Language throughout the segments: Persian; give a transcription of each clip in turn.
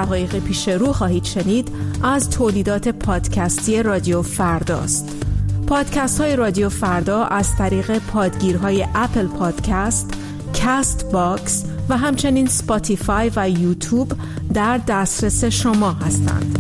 دقایق پیش رو خواهید شنید از تولیدات پادکستی رادیو فرداست. پادکست های رادیو فردا از طریق پادگیرهای اپل پادکست، کست باکس و همچنین سپاتیفای و یوتیوب در دسترس شما هستند.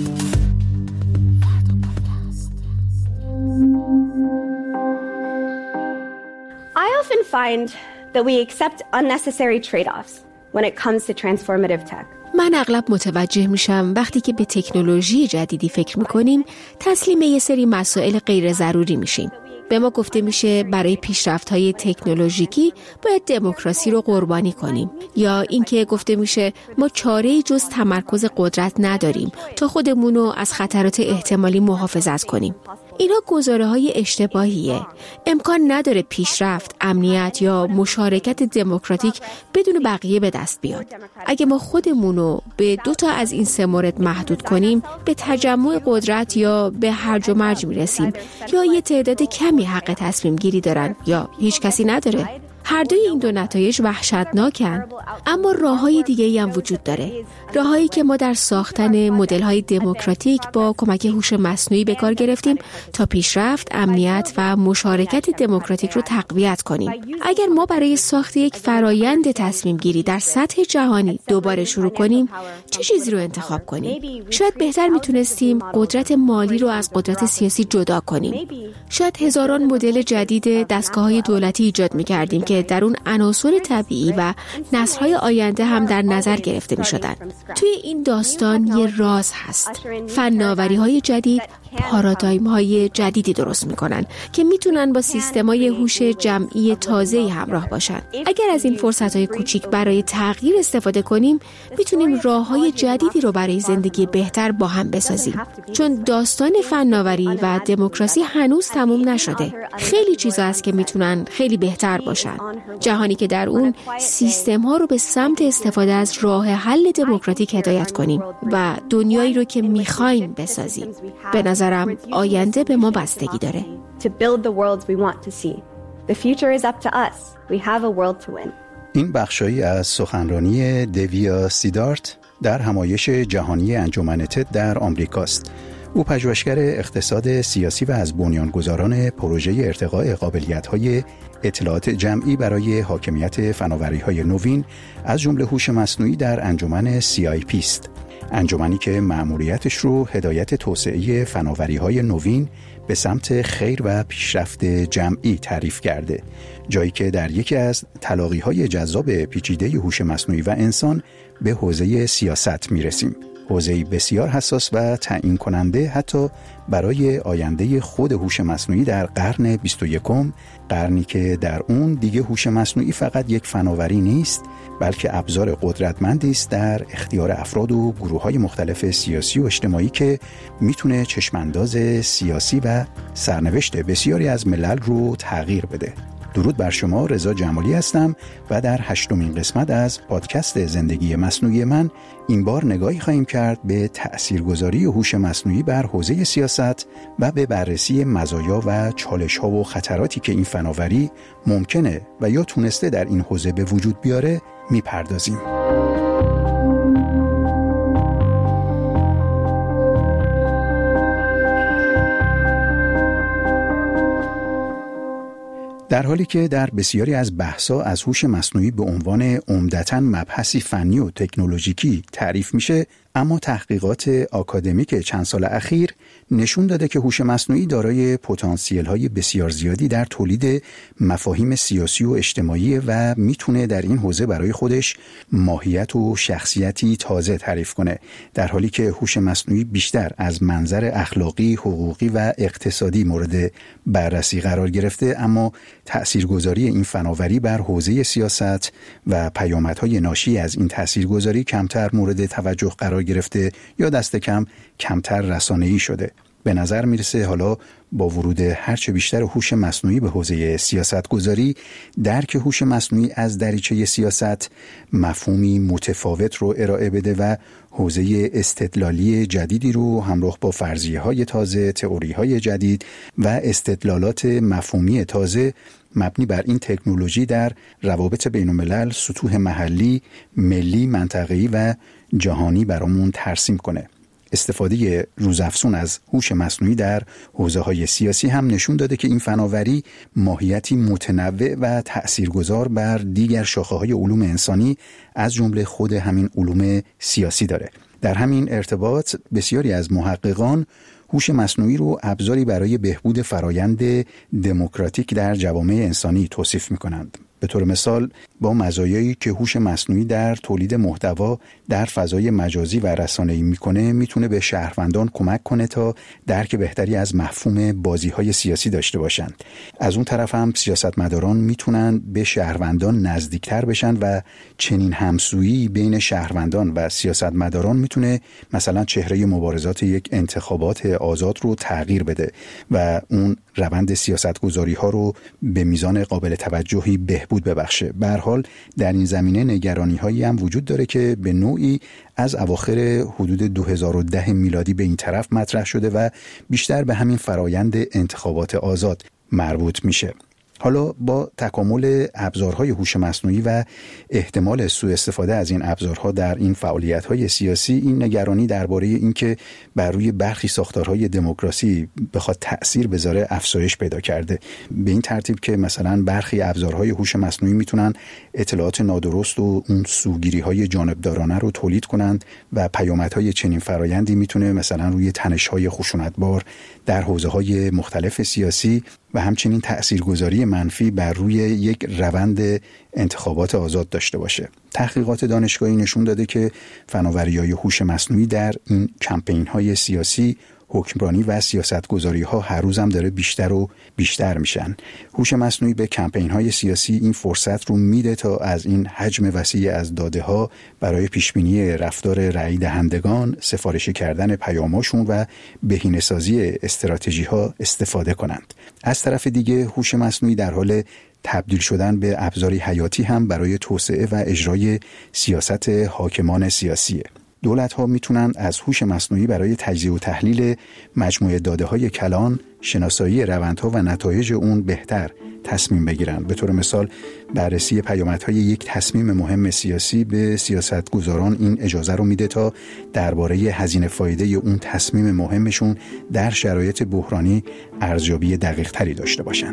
I often find that we accept unnecessary trade-offs when it comes to transformative tech. من اغلب متوجه میشم وقتی که به تکنولوژی جدیدی فکر میکنیم تسلیم یه سری مسائل غیر ضروری میشیم. به ما گفته میشه برای پیشرفت‌های تکنولوژیکی باید دموکراسی رو قربانی کنیم، یا اینکه گفته میشه ما چاره‌ای جز تمرکز قدرت نداریم تا خودمون رو از خطرات احتمالی محافظت کنیم. اینا گزاره‌های اشتباهیه. امکان نداره پیشرفت، امنیت یا مشارکت دموکراتیک بدون بقیه به دست بیاد. اگه ما خودمون رو به 2 از این 3 مورد محدود کنیم، به تجمع قدرت یا به هرج و مرج میرسیم، یا یه تعداد کمی حق تصمیم گیری دارن یا هیچ کسی نداره. هر دوی این 2 نتایج وحشتناکن، اما راه‌های دیگه‌ای هم وجود داره. راه‌هایی که ما در ساختن مدل‌های دموکراتیک با کمک هوش مصنوعی به کار گرفتیم تا پیشرفت، امنیت و مشارکت دموکراتیک رو تقویت کنیم. اگر ما برای ساخت یک فرایند تصمیم گیری در سطح جهانی دوباره شروع کنیم، چه چیزی رو انتخاب کنیم؟ شاید بهتر میتونستیم قدرت مالی رو از قدرت سیاسی جدا کنیم. شاید هزاران مدل جدید دستگاه‌های دولتی ایجاد می‌کردیم که در اون عناصر طبیعی و نسل‌های آینده هم در نظر گرفته می‌شدن. توی این داستان یه راز هست. فناوری‌های جدید پارادایم‌های جدیدی درست می‌کنن که میتونن با سیستم‌های هوش جمعی تازه‌ای همراه باشن. اگر از این فرصت‌های کوچیک برای تغییر استفاده کنیم، میتونیم راه‌های جدیدی رو برای زندگی بهتر با هم بسازیم. چون داستان فناوری و دموکراسی هنوز تموم نشده. خیلی چیزا هست که میتونن خیلی بهتر باشن. جهانی که در اون سیستم‌ها رو به سمت استفاده از راه حل دموکراتیک هدایت کنیم و دنیایی رو که می‌خوایم بسازیم. به نظرم آینده به ما بستگی داره. این بخشایی از سخنرانی دیویا سیدارت در همایش جهانی انجمن تد در آمریکاست. او پژوهشگر اقتصاد سیاسی و از بنیانگذاران پروژه ارتقاء قابلیت‌های اطلاعات جمعی برای حاکمیت فناوری‌های نوین از جمله هوش مصنوعی در انجمن CIP است. انجمنی که مأموریتش رو هدایت توسعه فناوری‌های نوین به سمت خیر و پیشرفت جمعی تعریف کرده، جایی که در یکی از تلاقی‌های جذاب پیچیده هوش مصنوعی و انسان به حوزه سیاست میرسیم. حوزه‌ای بسیار حساس و تعیین کننده حتی برای آینده خود هوش مصنوعی در قرن 21، قرنی که در اون دیگه هوش مصنوعی فقط یک فناوری نیست، بلکه ابزار قدرتمندی است در اختیار افراد و گروه‌های مختلف سیاسی و اجتماعی که میتونه چشمانداز سیاسی و سرنوشت بسیاری از ملل رو تغییر بده. درود بر شما، رضا جمالی هستم و در 8مین قسمت از پادکست زندگی مصنوعی من این بار نگاهی خواهیم کرد به تأثیرگذاری هوش مصنوعی بر حوزه سیاست و به بررسی مزایا و چالش‌ها و خطراتی که این فناوری ممکنه و یا تونسته در این حوزه به وجود بیاره میپردازیم. در حالی که در بسیاری از بحث‌ها از هوش مصنوعی به عنوان عمدتاً مبحثی فنی و تکنولوژیکی تعریف میشه، اما تحقیقات آکادمیک چند سال اخیر نشون داده که هوش مصنوعی دارای پتانسیل‌های بسیار زیادی در تولید مفاهیم سیاسی و اجتماعی و میتونه در این حوزه برای خودش ماهیت و شخصیتی تازه تعریف کنه، در حالی که هوش مصنوعی بیشتر از منظر اخلاقی، حقوقی و اقتصادی مورد بررسی قرار گرفته، اما تأثیرگذاری این فناوری بر حوزه سیاست و پیامدهای ناشی از این تأثیرگذاری کمتر مورد توجه قرار گرفته یا دست کم کمتر رسانه‌ای شده. به نظر میرسه حالا با ورود هرچه بیشتر هوش مصنوعی به حوزه سیاست گذاری، درک هوش مصنوعی از دریچه سیاست مفهومی متفاوت رو ارائه بده و حوزه استدلالی جدیدی رو همراه با فرضیه‌های تازه، تئوری‌های جدید و استدلالات مفهومی تازه مبنی بر این تکنولوژی در روابط بین‌الملل سطوح محلی، ملی، منطقه‌ای و جهانی برامون ترسیم کنه. استفاده روزافزون از هوش مصنوعی در حوزه‌های سیاسی هم نشون داده که این فناوری ماهیتی متنوع و تأثیرگذار بر دیگر شاخه‌های علوم انسانی از جمله خود همین علوم سیاسی داره. در همین ارتباط بسیاری از محققان هوش مصنوعی رو ابزاری برای بهبود فرایند دموکراتیک در جوامع انسانی توصیف می‌کنند. به طور مثال با مزایایی که هوش مصنوعی در تولید محتوا در فضای مجازی و رسانه‌ای میتونه به شهروندان کمک کنه تا درک بهتری از مفهوم بازی‌های سیاسی داشته باشند. از اون طرف هم سیاستمداران میتونن به شهروندان نزدیکتر بشن و چنین همسویی بین شهروندان و سیاستمداران میتونه مثلا چهره مبارزات یک انتخابات آزاد رو تغییر بده و اون روند سیاستگذاری‌ها رو به میزان قابل توجهی بهبود ببخشه. به هر حال در این زمینه نگرانی‌هایی هم وجود داره که به نوعی از اواخر حدود 2010 میلادی به این طرف مطرح شده و بیشتر به همین فرایند انتخابات آزاد مربوط میشه. حالا با تکامل ابزارهای هوش مصنوعی و احتمال سوء استفاده از این ابزارها در این فعالیت‌های سیاسی، این نگرانی درباره اینکه بر روی برخی ساختارهای دموکراسی بخواد تأثیر بذاره افزایش پیدا کرده. به این ترتیب که مثلا برخی ابزارهای هوش مصنوعی میتونن اطلاعات نادرست و اون سوگیری‌های جانبدارانه رو تولید کنند و پیامدهای چنین فرایندی میتونه مثلا روی تنش‌های خشونتبار در حوزه‌های مختلف سیاسی و همچنین تأثیرگذاری منفی بر روی یک روند انتخابات آزاد داشته باشه. تحقیقات دانشگاهی نشون داده که فناوری‌های هوش مصنوعی در این کمپین‌های سیاسی، حکمرانی و سیاستگذاری‌ها هر روز هم داره بیشتر و بیشتر میشن. هوش مصنوعی به کمپین‌های سیاسی این فرصت رو میده تا از این حجم وسیع از داده‌ها برای پیشبینی رفتار رأی دهندگان، سفارش کردن پیام‌هاشون و بهینه‌سازی استراتژی‌ها استفاده کنند. از طرف دیگه هوش مصنوعی در حال تبدیل شدن به ابزاری حیاتی هم برای توسعه و اجرای سیاست حاکمان سیاسیه. دولت‌ها میتونن از هوش مصنوعی برای تجزیه و تحلیل مجموعه داده‌های کلان، شناسایی روندها و نتایج اون بهتر تصمیم بگیرن. به طور مثال بررسی پیامدهای یک تصمیم مهم سیاسی به سیاستگزاران این اجازه رو میده تا درباره هزینه فایده اون تصمیم مهمشون در شرایط بحرانی ارزیابی دقیق‌تری داشته باشند.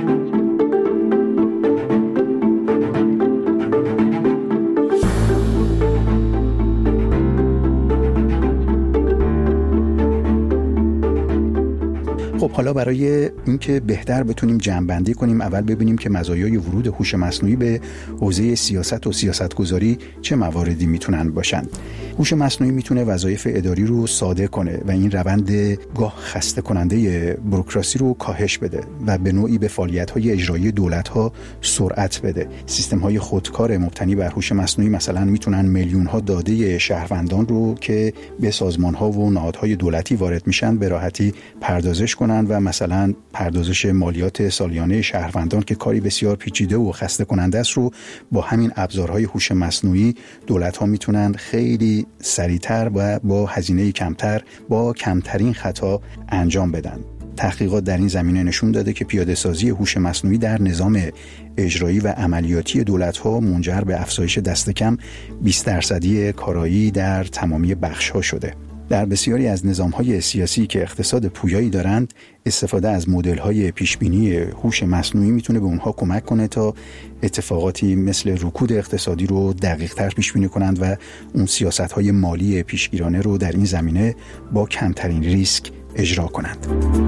خب حالا برای اینکه بهتر بتونیم جمع‌بندی کنیم، اول ببینیم که مزایای ورود هوش مصنوعی به حوزه سیاست و سیاستگذاری چه مواردی میتونن باشن. هوش مصنوعی میتونه وظایف اداری رو ساده کنه و این روند گاه خسته کننده بوروکراسی رو کاهش بده و به نوعی به فعالیت‌های اجرایی دولت‌ها سرعت بده. سیستم‌های خودکار مبتنی بر هوش مصنوعی مثلا میتونن میلیون‌ها داده شهروندان رو که به سازمان‌ها و نهادهای دولتی وارد میشن به راحتی پردازش کنن و مثلا پردازش مالیات سالیانه شهروندان که کاری بسیار پیچیده و خسته کننده است رو با همین ابزارهای هوش مصنوعی دولت‌ها میتونن خیلی سریعتر و با هزینه کمتر با کمترین خطا انجام بدن. تحقیقات در این زمینه نشون داده که پیاده‌سازی هوش مصنوعی در نظام اجرایی و عملیاتی دولت‌ها منجر به افزایش دست کم 20% کارایی در تمامی بخش‌ها شده. در بسیاری از نظام‌های سیاسی که اقتصاد پویایی دارند، استفاده از مدل‌های پیشبینی هوش مصنوعی میتونه به اونها کمک کنه تا اتفاقاتی مثل رکود اقتصادی رو دقیق‌تر پیش‌بینی کنند و اون سیاست‌های مالی پیشگیرانه رو در این زمینه با کمترین ریسک اجرا کنند.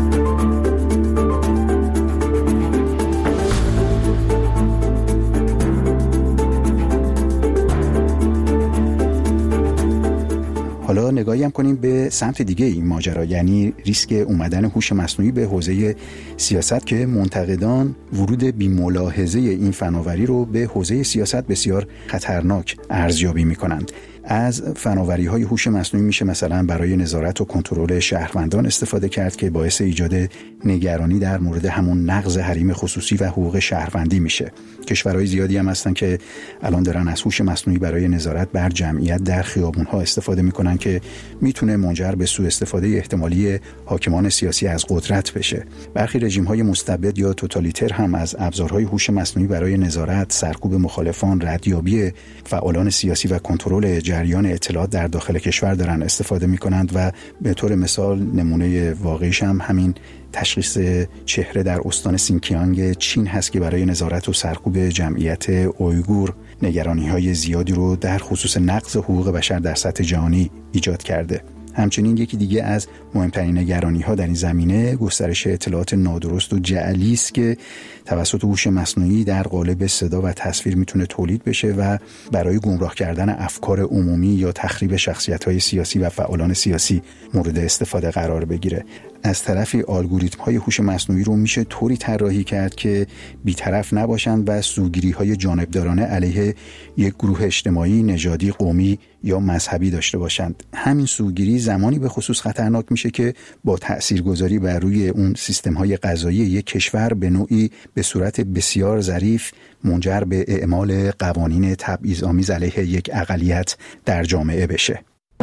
حالا نگاهی هم کنیم به سمت دیگه این ماجرا، یعنی ریسک اومدن هوش مصنوعی به حوزه سیاست که منتقدان ورود بی‌ملاحظه این فناوری رو به حوزه سیاست بسیار خطرناک ارزیابی می‌کنند. از فناوری‌های هوش مصنوعی میشه مثلا برای نظارت و کنترل شهروندان استفاده کرد که باعث ایجاد نگرانی در مورد همون نقض حریم خصوصی و حقوق شهروندی میشه. کشورهای زیادی هم هستن که الان دارن از هوش مصنوعی برای نظارت بر جمعیت در خیابون‌ها استفاده میکنن که میتونه منجر به سوء استفاده احتمالی حاکمان سیاسی از قدرت بشه. برخی رژیم‌های مستبد یا توتالیتر هم از ابزارهای هوش مصنوعی برای نظارت، سرکوب مخالفان، ردیابی فعالان سیاسی و کنترل جریان اطلاعات در داخل کشور دارن استفاده میکنند و به طور مثال نمونه واقعیش هم همین تشخیص چهره در استان سینکیانگ چین هست که برای نظارت و سرکوب جمعیت اویگور نگرانی‌های زیادی رو در خصوص نقض حقوق بشر در سطح جهانی ایجاد کرده. همچنین یکی دیگه از مهمترین نگرانی‌ها در این زمینه گسترش اطلاعات نادرست و جعلی است که توسط هوش مصنوعی در قالب صدا و تصویر میتونه تولید بشه و برای گمراه کردن افکار عمومی یا تخریب شخصیت‌های سیاسی و فعالان سیاسی مورد استفاده قرار بگیره. از طرفی الگوریتم‌های هوش مصنوعی رو میشه طوری طراحی کرد که بی‌طرف نباشند و سوگیری‌های جانبدارانه علیه یک گروه اجتماعی، نژادی، قومی یا مذهبی داشته باشند. همین سوگیری زمانی به خصوص خطرناک میشه که با تأثیرگذاری بر روی اون سیستم‌های قضایی یک کشور به نوعی به صورت بسیار ظریف منجر به اعمال قوانین تبعیض‌آمیز علیه یک اقلیت در جامعه بشه.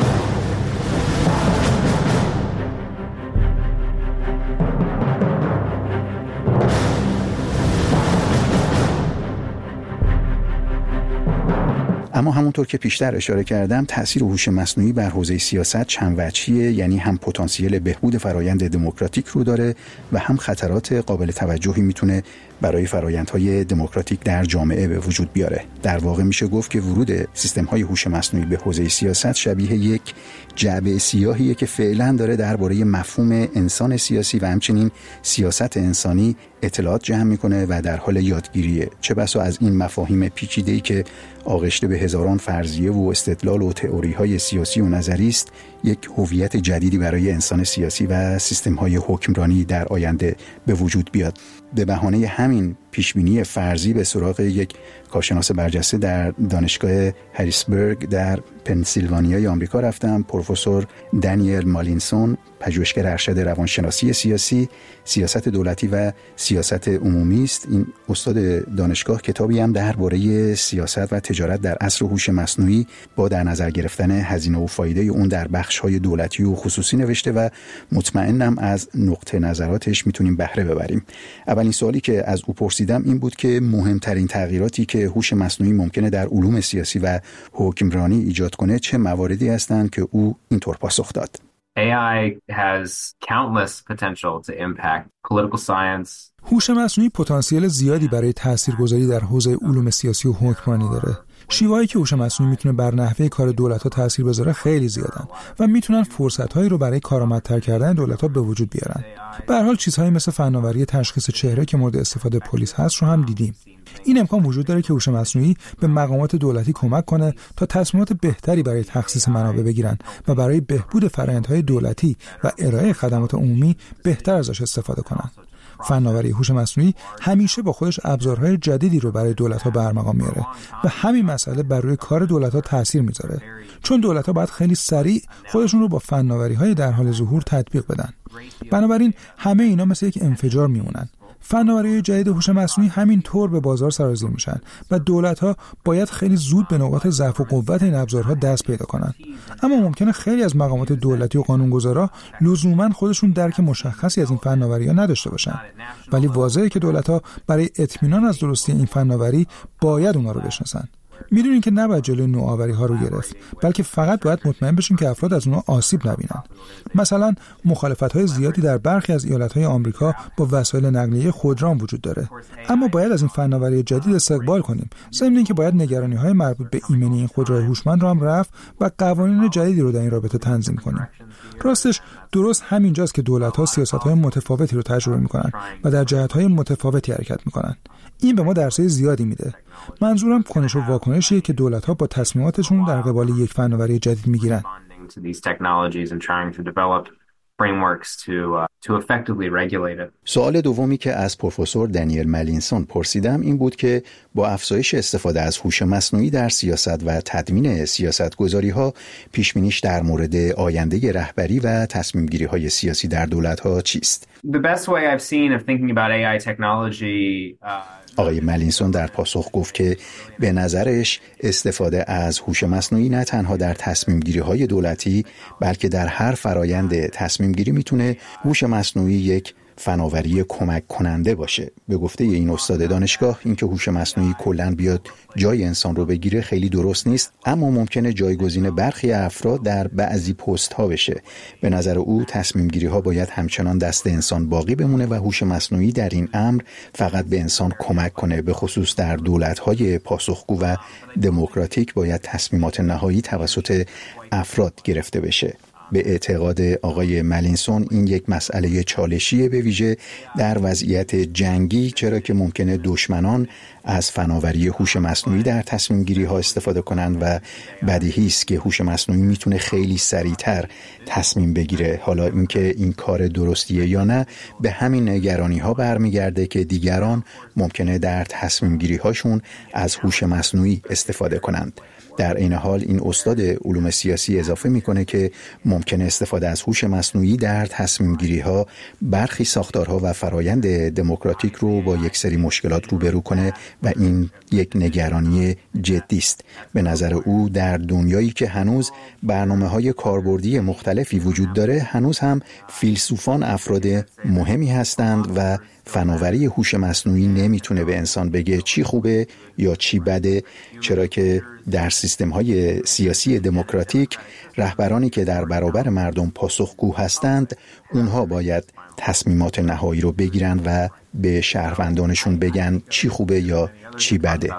اما همونطور که پیشتر اشاره کردم تأثیر هوش مصنوعی بر حوزه سیاست چند وجهیه، یعنی هم پتانسیل بهبود فرایند دموکراتیک رو داره و هم خطرات قابل توجهی میتونه برای فرایندهای دموکراتیک در جامعه به وجود بیاره. در واقع میشه گفت که ورود سیستم‌های هوش مصنوعی به حوزه سیاست شبیه یک جعبه سیاهیه که فعلا داره درباره مفهوم انسان سیاسی و همچنین سیاست انسانی اطلاعات جمع میکنه و در حال یادگیریه. چه بسا از این مفاهیم پیچیده‌ای که آغشته به هزاران فرضیه و استدلال و تئوری‌های سیاسی و نظری است، یک هویت جدیدی برای انسان سیاسی و سیستم‌های حکمرانی در آینده به وجود بیاد. به بهانه همین پیشبینی فرضی به سراغ یک کارشناس برجسته در دانشگاه هریسبرگ در پنسیلوانیای آمریکا رفتم. پروفسور دانیل مالینسون، پژوهشگر ارشد روانشناسی سیاسی، سیاست دولتی و سیاست عمومی است. این استاد دانشگاه کتابی هم درباره سیاست و تجارت در عصر هوش مصنوعی با در نظر گرفتن هزینه و فایده اون در بخش‌های دولتی و خصوصی نوشته و مطمئنم از نقطه نظراتش میتونیم بهره ببریم. اولین سوالی که از او پرسیدم این بود که مهمترین تغییراتی که هوش مصنوعی ممکنه در علوم سیاسی و حکمرانی ایجاد کنه چه مواردی هستند که او اینطور پاسخ داد. AI has countless potential to impact political science. هوش مصنوعی پتانسیل زیادی برای تاثیرگذاری در حوزه علوم سیاسی و حکمرانی داره. شیوهایی که هوش مصنوعی میتونه بر نحوه کار دولت‌ها تاثیر بذاره خیلی زیادن و میتونن فرصت‌هایی رو برای کارآمدتر کردن دولت‌ها به وجود بیارن. به هر حال چیزهایی مثل فناوری تشخیص چهره که مورد استفاده پلیس هست رو هم دیدیم. این امکان وجود داره که هوش مصنوعی به مقامات دولتی کمک کنه تا تصمیمات بهتری برای تخصیص منابع بگیرن و برای بهبود فرآیندهای دولتی و ارائه خدمات عمومی بهتر ازش استفاده کنن. فناوری هوش مصنوعی همیشه با خودش ابزارهای جدیدی رو برای دولت‌ها به ارمغان میاره و همین مسئله بر روی کار دولت‌ها تاثیر میذاره، چون دولت‌ها باید خیلی سریع خودشون رو با فناوری‌های در حال ظهور تطبیق بدن. بنابراین همه اینا مثل یک انفجار میمونن. فناوری‌های جدید هوش مصنوعی همین طور به بازار سرازیر میشن و دولت‌ها باید خیلی زود به نقاط ضعف و قوت این ابزارها دست پیدا کنن. اما ممکنه خیلی از مقامات دولتی و قانونگذارا لزوماً خودشون درک مشخصی از این فناوری‌ها نداشته باشن، ولی واضحه که دولت‌ها برای اطمینان از درستی این فناوری باید اونها رو بشناسن. میدونین که نباید جلوی نوآوری ها رو گرفت، بلکه فقط باید مطمئن بشیم که افراد از اونها آسیب نبینن. مثلا مخالفت های زیادی در برخی از ایالت های آمریکا با وسایل نقلیه خودران وجود داره، اما باید از این فناوری جدید استقبال کنیم. ضمن اینکه باید نگرانی های مربوط به ایمنی این خودروهای هوشمند رو هم رفع و قوانین جدیدی رو در این رابطه تنظیم کنیم. راستش درست همینجاست که دولت‌ها سیاست‌های متفاوتی رو تجربه می‌کنن و در جهت‌های متفاوتی حرکت می‌کنن. این به ما درس‌های زیادی میده. منظورم کنش و واکنشیه که دولت‌ها با تصمیماتشون در قبال یک فناوری جدید می‌گیرن. frameworks to effectively regulate it. سوال دومی که از پروفسور دنیل مالینسون پرسیدم این بود که با افزایش استفاده از هوش مصنوعی در سیاست و تدوین سیاست‌گذاری‌ها پیش‌بینیش در مورد آینده رهبری و تصمیم‌گیری‌های سیاسی در دولت‌ها چیست؟ The best way I've seen of thinking about AI technology آقای مالینسون در پاسخ گفت که به نظرش استفاده از هوش مصنوعی نه تنها در تصمیم گیری های دولتی بلکه در هر فرایند تصمیم گیری میتونه هوش مصنوعی یک فناوری کمک کننده باشه. به گفته این استاد دانشگاه اینکه هوش مصنوعی کلاً بیاد جای انسان رو بگیره خیلی درست نیست، اما ممکنه جایگزین برخی افراد در بعضی پست ها بشه. به نظر او تصمیم گیری ها باید همچنان دست انسان باقی بمونه و هوش مصنوعی در این امر فقط به انسان کمک کنه. به خصوص در دولت های پاسخگو و دموکراتیک باید تصمیمات نهایی توسط افراد گرفته بشه. به اعتقاد آقای مالینسون این یک مسئله چالشیه، به ویژه در وضعیت جنگی، چرا که ممکنه دشمنان از فناوری هوش مصنوعی در تصمیم گیری ها استفاده کنند و بدیهی است که هوش مصنوعی میتونه خیلی سریعتر تصمیم بگیره. حالا اینکه این کار درستیه یا نه به همین نگرانی ها برمیگرده که دیگران ممکنه در تصمیم گیری هاشون از هوش مصنوعی استفاده کنند. در این حال این استاد علوم سیاسی اضافه میکنه که ممکنه استفاده از هوش مصنوعی در تصمیم گیری ها برخی ساختارها و فرایند دموکراتیک رو با یک سری مشکلات روبرو کنه و این یک نگرانی جدی است. به نظر او در دنیایی که هنوز برنامه‌های کاربردی مختلفی وجود داره، هنوز هم فیلسوفان افراد مهمی هستند و فناوری هوش مصنوعی نمیتونه به انسان بگه چی خوبه یا چی بده، چرا که در سیستم‌های سیاسی دموکراتیک رهبرانی که در برابر مردم پاسخگو هستند اونها باید تصمیمات نهایی رو بگیرن و به شهروندانشون بگن چی خوبه یا چی بده.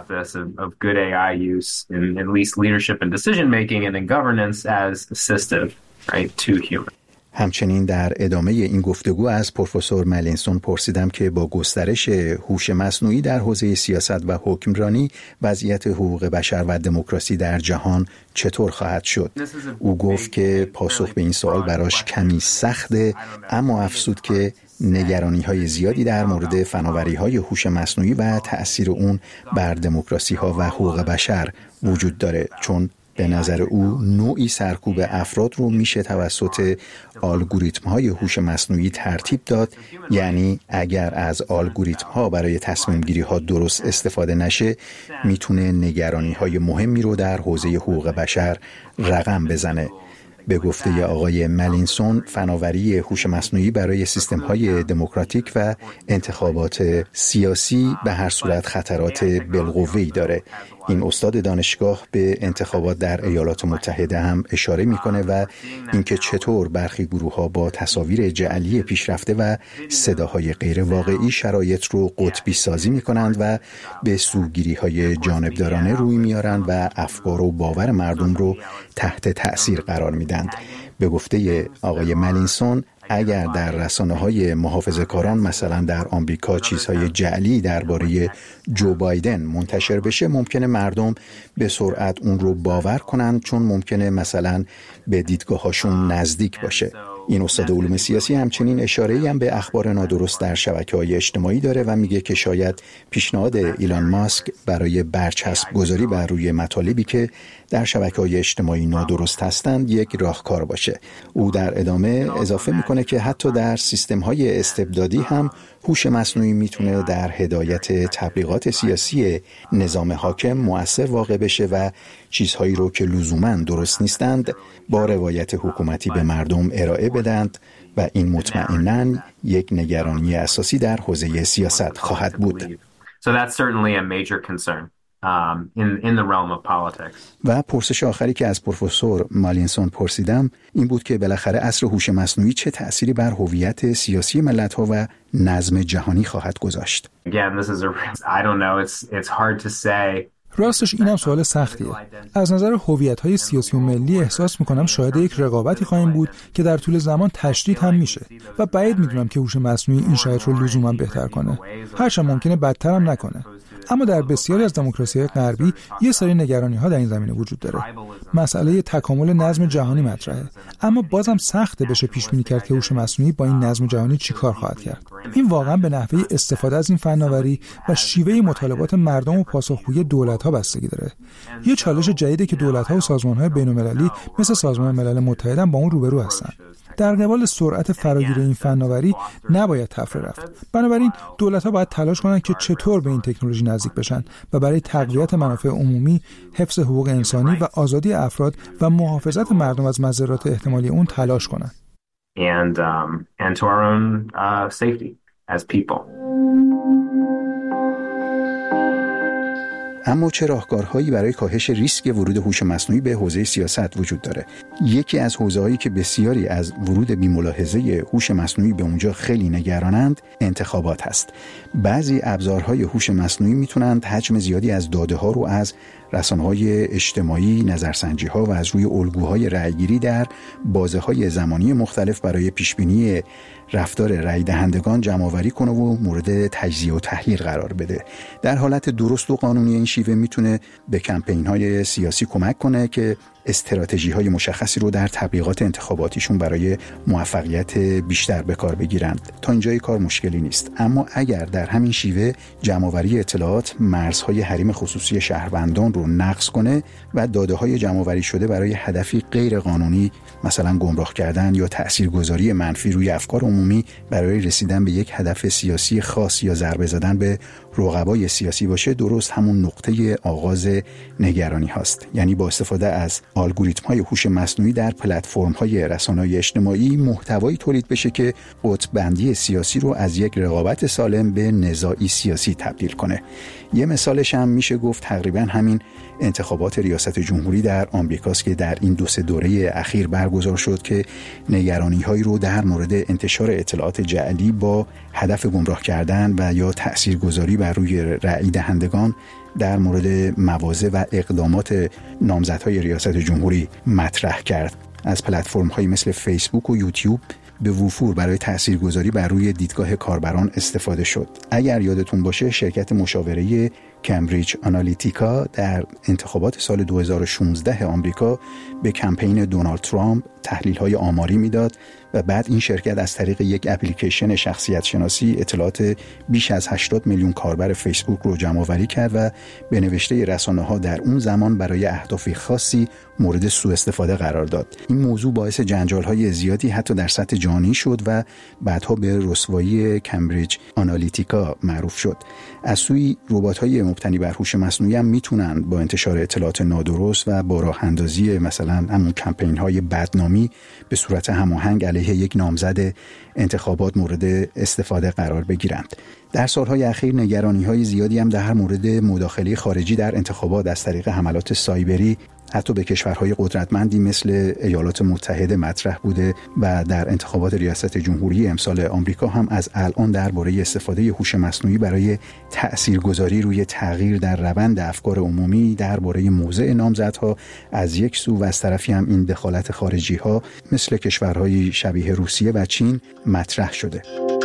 همچنین در ادامه این گفتگو از پروفسور مالینسون پرسیدم که با گسترش هوش مصنوعی در حوزه سیاست و حکمرانی وضعیت حقوق بشر و دموکراسی در جهان چطور خواهد شد. او گفت که پاسخ به این سوال براش کمی سخته، اما افزود که نگرانی‌های زیادی در مورد فناوری‌های هوش مصنوعی و تأثیر اون بر دموکراسی‌ها و حقوق بشر وجود داره، چون به نظر او نوعی سرکوب افراد رو میشه توسط الگوریتم‌های هوش مصنوعی ترتیب داد. یعنی اگر از الگوریتم‌ها برای تصمیم گیری‌ها درست استفاده نشه میتونه نگرانی‌های مهمی رو در حوزه حقوق بشر رقم بزنه. به گفته آقای مالینسون فناوری هوش مصنوعی برای سیستم‌های دموکراتیک و انتخابات سیاسی به هر صورت خطرات بالقوه‌ای داره. این استاد دانشگاه به انتخابات در ایالات متحده هم اشاره میکنه و اینکه چطور برخی گروه‌ها با تصاویر جعلی پیشرفته و صداهای غیر واقعی شرایط رو قطبی سازی میکنند و به سوگیری‌های جانبدارانه روی میارن و افکار و باور مردم رو تحت تأثیر قرار میدن. به گفته آقای مالینسون اگر در رسانه‌های محافظه‌کاران مثلا در آمریکا چیزهای جعلی درباره جو بایدن منتشر بشه، ممکنه مردم به سرعت اون رو باور کنن، چون ممکنه مثلا به دیدگاه‌هاشون نزدیک باشه. این استاد علوم سیاسی همچنین اشاره‌ای هم به اخبار نادرست در شبکه‌های اجتماعی داره و میگه که شاید پیشنهاد ایلان ماسک برای برچسب گذاری بر روی مطالبی که در شبکه‌های اجتماعی نادرست هستند یک راهکار باشه. او در ادامه اضافه میکنه که حتی در سیستم‌های استبدادی هم هوش مصنوعی میتونه در هدایت تبلیغات سیاسی نظام حاکم مؤثر واقع بشه و چیزهایی رو که لزوماً درست نیستند با روایت حکومتی به مردم ارائه بدند و این مطمئناً یک نگرانی اساسی در حوزه سیاست خواهد بود. So that's certainly a major concern. In the realm of politics. و پرسش آخری که از پروفسور مالینسون پرسیدم این بود که بالاخره عصر هوش مصنوعی چه تأثیری بر هویت سیاسی ملت‌ها و نظم جهانی خواهد گذاشت. راستش اینم سوال سختیه. از نظر هویت‌های سیاسی و ملی احساس می‌کنم شاید یک رقابتی خواهیم بود که در طول زمان تشدید هم میشه و بعید می‌دونم که هوش مصنوعی این شرایط رو لزوما بهتر کنه. هرچند ممکنه بدتر هم نکنه. اما در بسیاری از دموکراسی‌های غربی یه سری نگرانی‌ها در این زمینه وجود داره. مسئله تکامل نظم جهانی مطرحه، اما بازم سخته بشه پیش‌بینی کرد که هوش مصنوعی با این نظم جهانی چیکار خواهد کرد. این واقعا به نحوه استفاده از این فناوری و شیوه مطالبات مردم و پاسخگویی دولت‌ها بستگی داره. یه چالش جدیده که دولت‌ها و سازمان‌های بین‌المللی مثل سازمان ملل متحد با اون روبرو هستن. در قبال سرعت فراگیر این فناوری نباید طفره رفت. بنابراین دولت‌ها باید تلاش کنند که چطور به این تکنولوژی نزدیک بشن و برای تقویت منافع عمومی، حفظ حقوق انسانی و آزادی افراد و محافظت مردم از مضرات احتمالی اون تلاش کنند. And to our own safety as people. اما چه راهکارهایی برای کاهش ریسک ورود هوش مصنوعی به حوزه سیاست وجود داره؟ یکی از حوزه‌هایی که بسیاری از ورود بی‌ملاحظه هوش مصنوعی به اونجا خیلی نگرانند، انتخابات هست. بعضی ابزارهای هوش مصنوعی میتونند حجم زیادی از داده‌ها رو از رسانه‌های اجتماعی، نظرسنجی‌ها و از روی الگوهای رأیگیری در بازه‌های زمانی مختلف برای پیشبینی رفتار رأی دهندگان جمع‌آوری کنه و مورد تجزیه و تحلیل قرار بده. در حالت درست و قانونی این شیوه میتونه به کمپین‌های سیاسی کمک کنه که استراتژی‌های مشخصی رو در تبلیغات انتخاباتیشون برای موفقیت بیشتر به کار بگیرند. تا اینجای کار مشکلی نیست، اما اگر در همین شیوه جمع‌آوری اطلاعات مرزهای حریم خصوصی شهروندان رو نقض کنه و داده‌های جمع‌آوری شده برای هدفی غیر قانونی مثلا گمراه کردن یا تاثیرگذاری منفی روی افکار عمومی برای رسیدن به یک هدف سیاسی خاص یا ضربه زدن به رقبای سیاسی باشه، درست همون نقطه آغاز نگرانی هاست. یعنی با استفاده از الگوریتم‌های هوش مصنوعی در پلتفرم‌های رسانه‌های اجتماعی محتوایی تولید بشه که قطب‌بندی سیاسی رو از یک رقابت سالم به نزاعی سیاسی تبدیل کنه. یه مثالش هم میشه گفت تقریبا همین انتخابات ریاست جمهوری در آمریکاست که در این 2-3 دوره اخیر برگزار شد که نگرانی‌هایی رو در مورد انتشار اطلاعات جعلی با هدف گمراه کردن و یا تاثیرگذاری بر روی رأی دهندگان در مورد مواضع و اقدامات نامزدهای ریاست جمهوری مطرح کرد. از پلتفرم‌هایی مثل فیسبوک و یوتیوب به وفور برای تاثیرگذاری بر روی دیدگاه کاربران استفاده شد. اگر یادتون باشه شرکت مشاوره کمبریج آنالیتیکا در انتخابات سال 2016 آمریکا به کمپین دونالد ترامپ تحلیل‌های آماری میداد و بعد این شرکت از طریق یک اپلیکیشن شخصیت شناسی اطلاعات بیش از 80 میلیون کاربر فیسبوک رو جمع‌آوری کرد و به نوشته رسانه‌ها در اون زمان برای اهداف خاصی مورد سوء استفاده قرار داد. این موضوع باعث جنجال‌های زیادی حتی در سطح جهانی شد و بعدها به رسوایی کمبریج آنالیتیکا معروف شد. از سوی ربات‌های مبتنی بر هوش مصنوعی هم میتونن با انتشار اطلاعات نادرست و با راه اندازی مثلا همون کمپین‌های بدنامی به صورت هماهنگ علیه یک نامزد انتخابات مورد استفاده قرار بگیرند. در سالهای اخیر نگرانی‌های زیادی هم در مورد مداخله خارجی در انتخابات از طریق حملات سایبری حتی به کشورهای قدرتمندی مثل ایالات متحده مطرح بوده و در انتخابات ریاست جمهوری امسال آمریکا هم از الان درباره استفاده هوش مصنوعی برای تأثیرگذاری روی تغییر در روند افکار عمومی درباره موضع نامزدها از یک سو و از طرفی هم این دخالت خارجی‌ها مثل کشورهای شبیه روسیه و چین مطرح شده.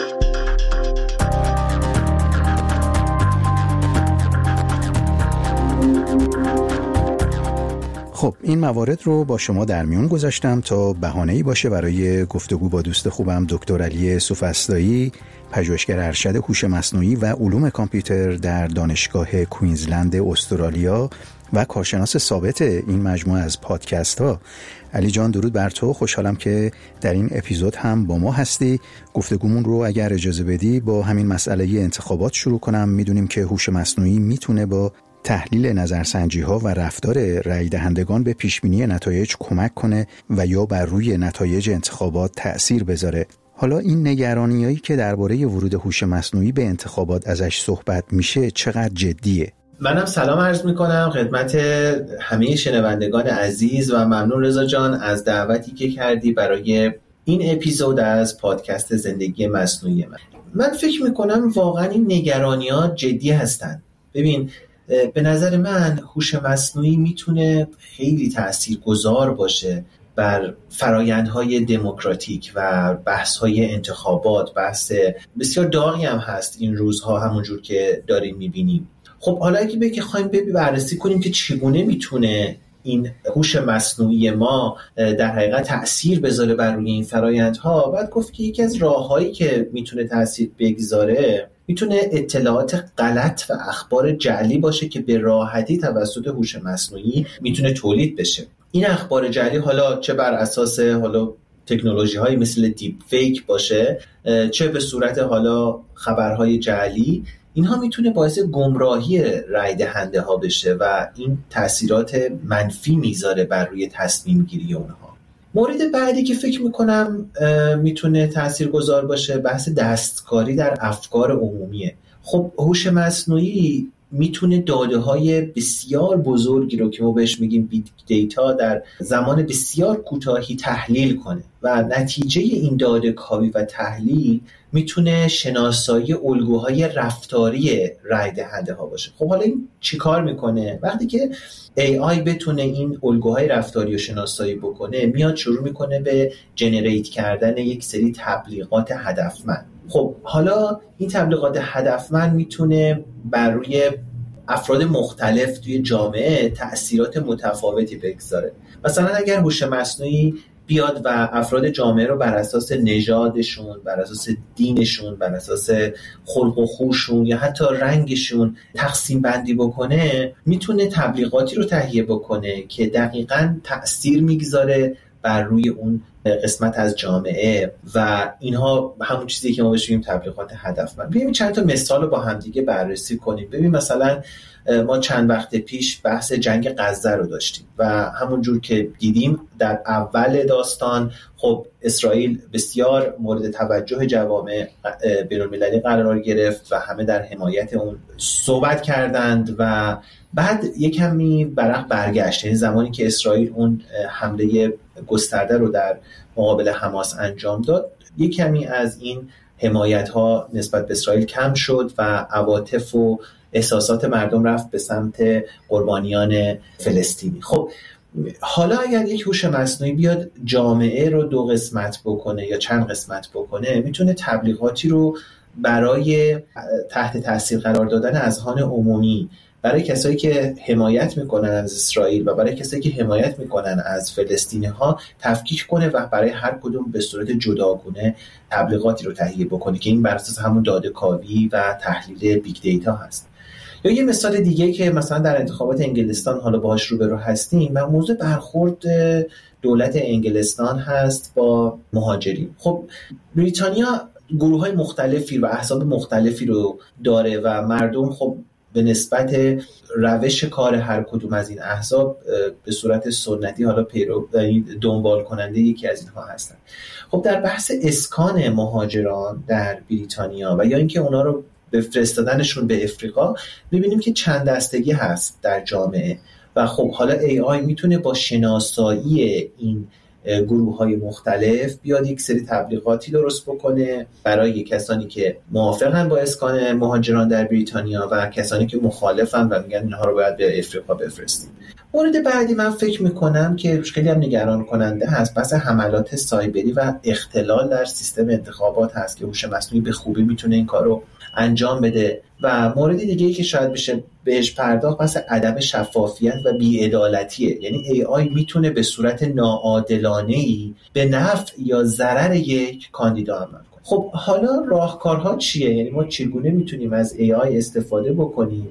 خب این موارد رو با شما در میون گذاشتم تا بهانه‌ای باشه برای گفتگو با دوست خوبم دکتر علی سوفسطایی، پژوهشگر ارشد هوش مصنوعی و علوم کامپیوتر در دانشگاه کوینزلند استرالیا و کارشناس ثابت این مجموعه از پادکست ها. علی جان درود بر تو، خوشحالم که در این اپیزود هم با ما هستی. گفتگومون رو اگر اجازه بدی با همین مسئله انتخابات شروع کنم. میدونیم که هوش مصنوعی میتونه با تحلیل نظرسنجی‌ها و رفتار رأی دهندگان به پیشبینی نتایج کمک کنه و یا بر روی نتایج انتخابات تأثیر بذاره. حالا این نگرانیایی که درباره ورود هوش مصنوعی به انتخابات ازش صحبت میشه چقدر جدیه؟ منم سلام عرض میکنم خدمت همه شنوندگان عزیز و ممنون رضا جان از دعوتی که کردی برای این اپیزود از پادکست زندگی مصنوعی من فکر میکنم واقعا این نگرانی‌ها جدی هستن. ببین به نظر من هوش مصنوعی میتونه خیلی تاثیرگذار باشه بر فرایندهای دموکراتیک و بحث‌های انتخابات، بحث بسیار داغی هم هست این روزها همونجور که داریم می‌بینیم. خب حالا اگه بخوایم بررسی کنیم که چگونه میتونه این هوش مصنوعی ما در حقیقت تأثیر بذاره بر روی این فرآیندها، باید گفت که یکی از راه‌هایی که میتونه تأثیر بگذاره میتونه اطلاعات غلط و اخبار جعلی باشه که به راحتی توسط هوش مصنوعی میتونه تولید بشه. این اخبار جعلی حالا چه بر اساس تکنولوژی‌هایی مثل دیپ فیک باشه، چه به صورت حالا خبرهای جعلی، اینها میتونه باعث گمراهی رای دهنده ها بشه و این تاثیرات منفی میذاره بر روی تصمیم گیری اونها. مورد بعدی که فکر میکنم میتونه تاثیرگذار باشه بحث دستکاری در افکار عمومیه. خب هوش مصنوعی میتونه داده های بسیار بزرگی رو که ما بهش میگیم بیگ دیتا در زمان بسیار کوتاهی تحلیل کنه و نتیجه این داده کاوی و تحلیل میتونه شناسایی الگوهای رفتاری رای دهنده ها باشه. خب حالا این چی کار میکنه؟ وقتی که AI بتونه این الگوهای رفتاری رو شناسایی بکنه، میاد شروع میکنه به جنریت کردن یک سری تبلیغات هدفمند. خب حالا این تبلیغات هدفمند میتونه بر روی افراد مختلف توی جامعه تأثیرات متفاوتی بگذاره. مثلا اگر هوش مصنوعی بیاد و افراد جامعه رو بر اساس نژادشون، بر اساس دینشون، بر اساس خلق و خوشون یا حتی رنگشون تقسیم بندی بکنه، میتونه تبلیغاتی رو تهیه بکنه که دقیقاً تأثیر میگذاره بر روی اون قسمت از جامعه و اینها همون چیزی که ما بهش میگیم تبلیغات هدفمند. ببینیم چند تا مثال رو با هم دیگه بررسی کنیم. ببین مثلا ما چند وقت پیش بحث جنگ غزه رو داشتیم و همونجور که دیدیم در اول داستان خب اسرائیل بسیار مورد توجه جوامع بین‌المللی قرار گرفت و همه در حمایت اون صحبت کردند و بعد یک کمی برق برگشت. یعنی زمانی که اسرائیل اون حمله گسترده رو در مقابل حماس انجام داد، یک کمی از این حمایت ها نسبت به اسرائیل کم شد و عواطف و احساسات مردم رفت به سمت قربانیان فلسطینی. خب حالا اگر یک هوش مصنوعی بیاد جامعه رو دو قسمت بکنه یا چند قسمت بکنه، میتونه تبلیغاتی رو برای تحت تاثیر قرار دادن اذهان عمومی برای کسایی که حمایت میکنن از اسرائیل و برای کسایی که حمایت میکنن از فلسطینی ها تفکیک کنه و برای هر کدوم به صورت جداگونه تبلیغاتی رو تهیه بکنه که این بر اساس همون داده کاوی و تحلیل بیگ دیتا هست. یا یه مثال دیگه که مثلا در انتخابات انگلستان حالا باهاش روبرو هستیم و موضوع برخورد دولت انگلستان هست با مهاجرین. خب بریتانیا گروه‌های مختلفی و احزاب مختلفی رو داره و مردم خب به نسبت روش کار هر کدوم از این احزاب به صورت سنتی حالا دنبال کننده یکی از اینها هستن. خب در بحث اسکان مهاجران در بریتانیا و یا اینکه اونا رو به فرستادنشون به افریقا، می‌بینیم که چند دستگی هست در جامعه و خب حالا AI میتونه با شناسایی این گروه‌های مختلف بیاد یک سری تبلیغاتی درست بکنه برای کسانی که موافقن با اسکان مهاجران در بریتانیا و کسانی که مخالفن و میگن اینها رو باید به افریقا بفرستیم. مورد بعدی من فکر میکنم که خیلی هم نگران کننده هست بحث حملات سایبری و اختلال در سیستم انتخابات هست که هوش مصنوعی به خوبی میتونه این کار رو انجام بده. و مورد دیگه‌ای که شاید بشه بهش پرداخت بحث عدم شفافیت و بی‌عدالتیه. یعنی AI میتونه به صورت ناعادلانه‌ای به نفع یا ضرر یک کاندیدا عمل کنه. خب حالا راهکارها چیه؟ یعنی ما چگونه میتونیم از AI استفاده بکنیم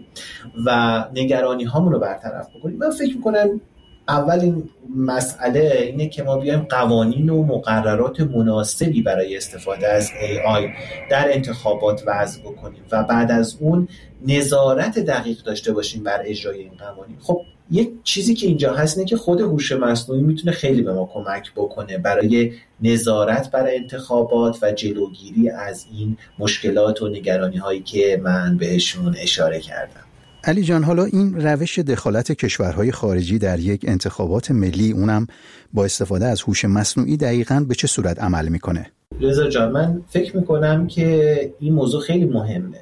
و نگرانی هامون رو برطرف بکنیم؟ من فکر میکنم اولین مسئله اینه که ما بیایم قوانین و مقررات مناسبی برای استفاده از AI در انتخابات وضع بکنیم و بعد از اون نظارت دقیق داشته باشیم بر اجرای این قوانین. خب یک چیزی که اینجا هست اینه که خود هوش مصنوعی میتونه خیلی به ما کمک بکنه برای نظارت بر انتخابات و جلوگیری از این مشکلات و نگرانی هایی که من بهشون اشاره کردم. علی جان، حالا این روش دخالت کشورهای خارجی در یک انتخابات ملی، اونم با استفاده از هوش مصنوعی، دقیقاً به چه صورت عمل میکنه؟ رضا جان، من فکر میکنم که این موضوع خیلی مهمه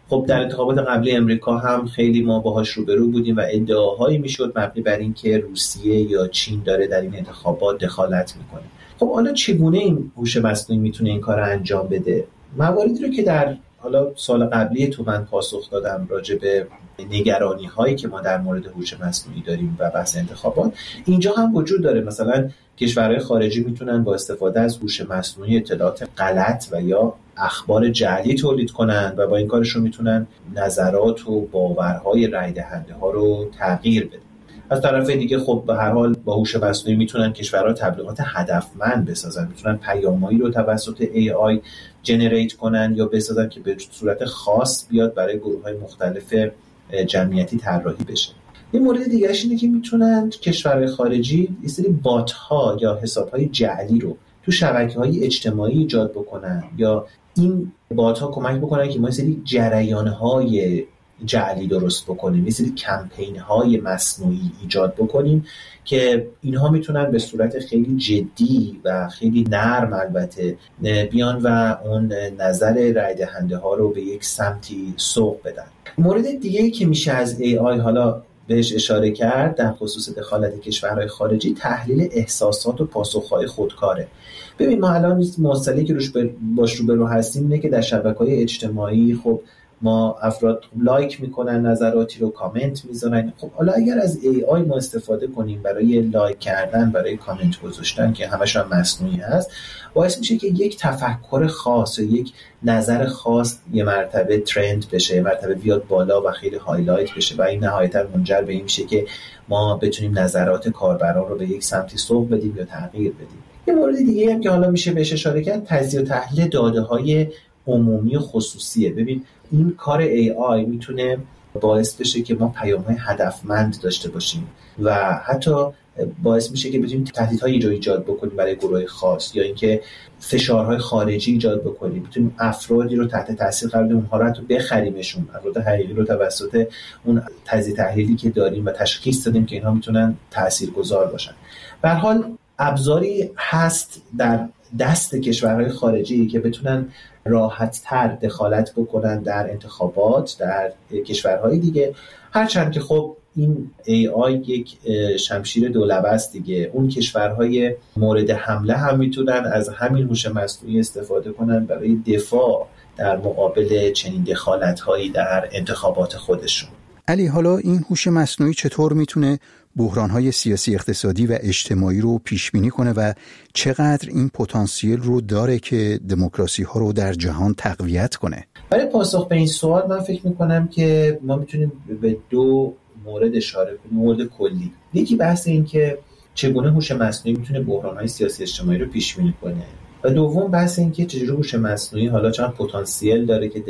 خب در انتخابات قبلی امریکا هم خیلی ما باهاش روبرو بودیم و ادعاهایی میشد مبنی بر این که روسیه یا چین داره در این انتخابات دخالت میکنه. خب حالا چگونه این هوش مصنوعی میتونه این کار انجام بده؟ مواردی رو که در حالا سال قبلی تو من پاسخ دادم راجع به نگرانی هایی که ما در مورد هوش مصنوعی داریم و بحث انتخابات، اینجا هم وجود داره. مثلا کشورهای خارجی میتونن با استفاده از هوش مصنوعی اطلاعات غلط و یا اخبار جعلی تولید کنن و با این کارشون میتونن نظرات و باورهای رای دهنده ها رو تغییر بدن. از طرف دیگه خب به هر حال با هوش مصنوعی میتونن کشورها تبلیغات هدفمند بسازن، میتونن پیامایی رو توسط AI جنریت کنن یا بسازن که به صورت خاص بیاد برای گروه‌های مختلف جمعیتی طراحی بشه. یه مورد دیگه‌اش اینه که میتونن کشورهای خارجی یه سری بات‌ها یا حساب‌های جعلی رو تو شبکه‌های اجتماعی ایجاد بکنن یا این بات‌ها کمک بکنن که ما یه سری جریان‌های جعلی درست بکنیم، یه سری کمپین‌های مصنوعی ایجاد بکنیم که اینها میتونن به صورت خیلی جدی و خیلی نرم البته بیان و اون نظر رای دهنده ها رو به یک سمتی سوق بدن. مورد دیگه‌ای که میشه از AI حالا بهش اشاره کرد در خصوص دخالت کشورهای خارجی، تحلیل احساسات و پاسخهای خودکاره. ببین ما الان مسئله‌ای که باش روبرو هستیم اینه که در شبکه‌های اجتماعی خب ما افراد لایک میکنن، نظراتی رو کامنت میذارن. خب حالا اگر از AI ما استفاده کنیم برای لایک کردن، برای کامنت گذاشتن که همش هم مصنوعی هست، باعث میشه که یک تفکر خاص و یک نظر خاص یه مرتبه ترند بشه، یه مرتبه بیاد بالا و خیلی هایلایت بشه و این نهایتاً منجر به این میشه که ما بتونیم نظرات کاربران رو به یک سمتی سوق بدیم یا تغییر بدیم. یه مورد دیگه هم که حالا میشه بهش اشاره کرد، تجزیه و تحلیل داده‌های عمومی و خصوصیه. ببین این کار AI میتونه باعث بشه که ما پیام‌های هدفمند داشته باشیم و حتی باعث میشه که بتونیم تهدیدهای ایجاد بکنیم برای گروه خاص یا اینکه فشارهای خارجی ایجاد بکنیم، بتونیم افرادی رو تحت تاثیر قرار بدیم، اونها رو حتی بخریمشون، افراد حقیقی رو توسط اون تجزیه تحلیلی که داریم و تشخیص دادیم که اینها میتونن تاثیرگذار باشن. به هر حال ابزاری هست در دست کشورهای خارجی که بتونن راحت‌تر دخالت بکنن در انتخابات در کشورهای دیگه، هرچند که خب این AI یک شمشیر دولبه است دیگه. اون کشورهای مورد حمله هم میتونن از همین هوش مصنوعی استفاده کنن برای دفاع در مقابل چنین دخالت‌هایی در انتخابات خودشون. علی، حالا این هوش مصنوعی چطور میتونه بحران‌های سیاسی، اقتصادی و اجتماعی رو پیش بینی کنه و چقدر این پتانسیل رو داره که دموکراسی‌ها رو در جهان تقویت کنه؟ برای پاسخ به این سوال من فکر می‌کنم که ما میتونیم به دو مورد اشاره کنیم. مورد کلی، یکی بحث این که چگونه هوش مصنوعی میتونه بحران‌های سیاسی اجتماعی رو پیش بینی کنه و دوم بحث این که چجوری هوش مصنوعی حالا چقدر پتانسیل داره که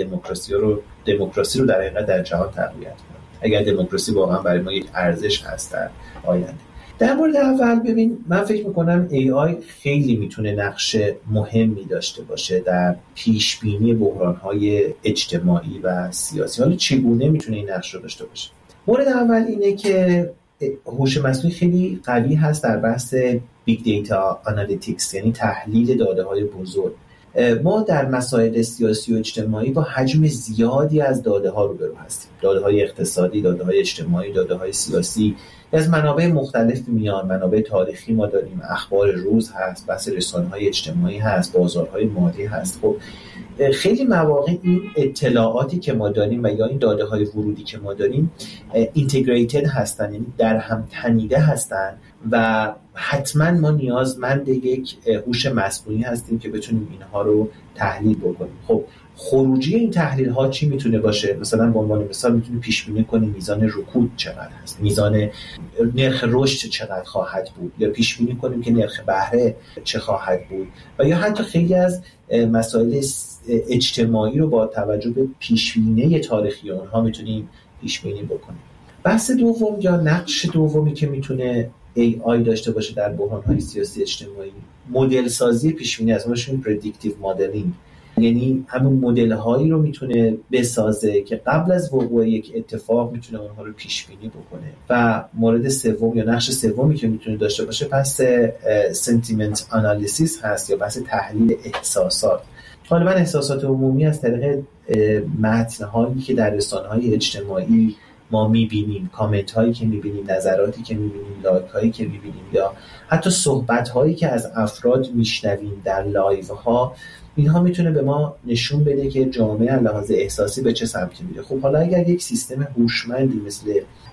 دموکراسی رو در حقیقت در جهان تقویت کنه، اگر دموکراسی واقعا برای ما یک ارزش هست در آینده. در مورد اول ببین، من فکر میکنم AI خیلی میتونه نقش مهمی داشته باشه در پیش بینی بحران‌های اجتماعی و سیاسی. حالا چگونه میتونه این نقش رو داشته باشه؟ مورد اول اینه که هوش مصنوعی خیلی قوی هست در بحث بیگ دیتا آنالیتیکس، یعنی تحلیل داده‌های بزرگ. ما در مسائل سیاسی و اجتماعی با حجم زیادی از داده‌ها روبرو هستیم. داده‌های اقتصادی، داده‌های اجتماعی، داده‌های سیاسی از منابع مختلف میان. منابع تاریخی ما داریم، اخبار روز هست، بحث رسانه‌های اجتماعی هست، بازارهای مالی هست. خب خیلی مواقع این اطلاعاتی که ما داریم و یا این داده‌های ورودی که ما داریم اینتگریتد هستن، یعنی در هم تنیده هستن و حتما ما نیازمند یک هوش مصنوعی هستیم که بتونیم اینها رو تحلیل بکنیم. خب خروجی این تحلیل ها چی میتونه باشه؟ مثلا به عنوان مثال میتونیم پیش بینی کنیم میزان رکود چقدر هست، میزان نرخ رشد چقدر خواهد بود، یا پیش بینی کنیم که نرخ بهره چه خواهد بود، و یا حتی خیلی از مسائل اجتماعی رو با توجه به پیش بینی تاریخی اونها میتونیم پیش بینی بکنیم. بحث دوم یا نقش دومی که میتونه AI داشته باشه در بحران‌های سیاسی اجتماعی، مدل سازی پیش بینی، از اونش پردیکتیو مدلینگ، یعنی همون مدل هایی رو میتونه بسازه که قبل از وقوع یک اتفاق میتونه اونها رو پیش بینی بکنه. و مورد سوم یا نقش سومی که میتونه داشته باشه بحث سنتیمنت آنالیسیس هست یا بحث تحلیل احساسات. غالبا احساسات عمومی از طریق متن‌هایی که در رسانه‌های اجتماعی ما می‌بینیم، کامنت‌هایی که می‌بینیم، نظراتی که می‌بینیم، لایک‌هایی که می‌بینیم یا حتی صحبت‌هایی که از افراد می‌شنویم در لایوها، اینها میتونه به ما نشون بده که جامعه از لحاظ احساسی به چه سمتی میره. خب حالا اگر یک سیستم هوشمندی مثل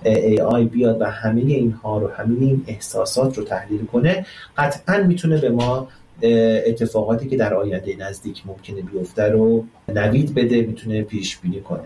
AI بیاد و همه اینها رو، همه این احساسات رو تحلیل کنه، قطعاً میتونه به ما اتفاقاتی که در آینده نزدیک ممکنه بیفته رو نوید بده، میتونه پیش بینی کنه.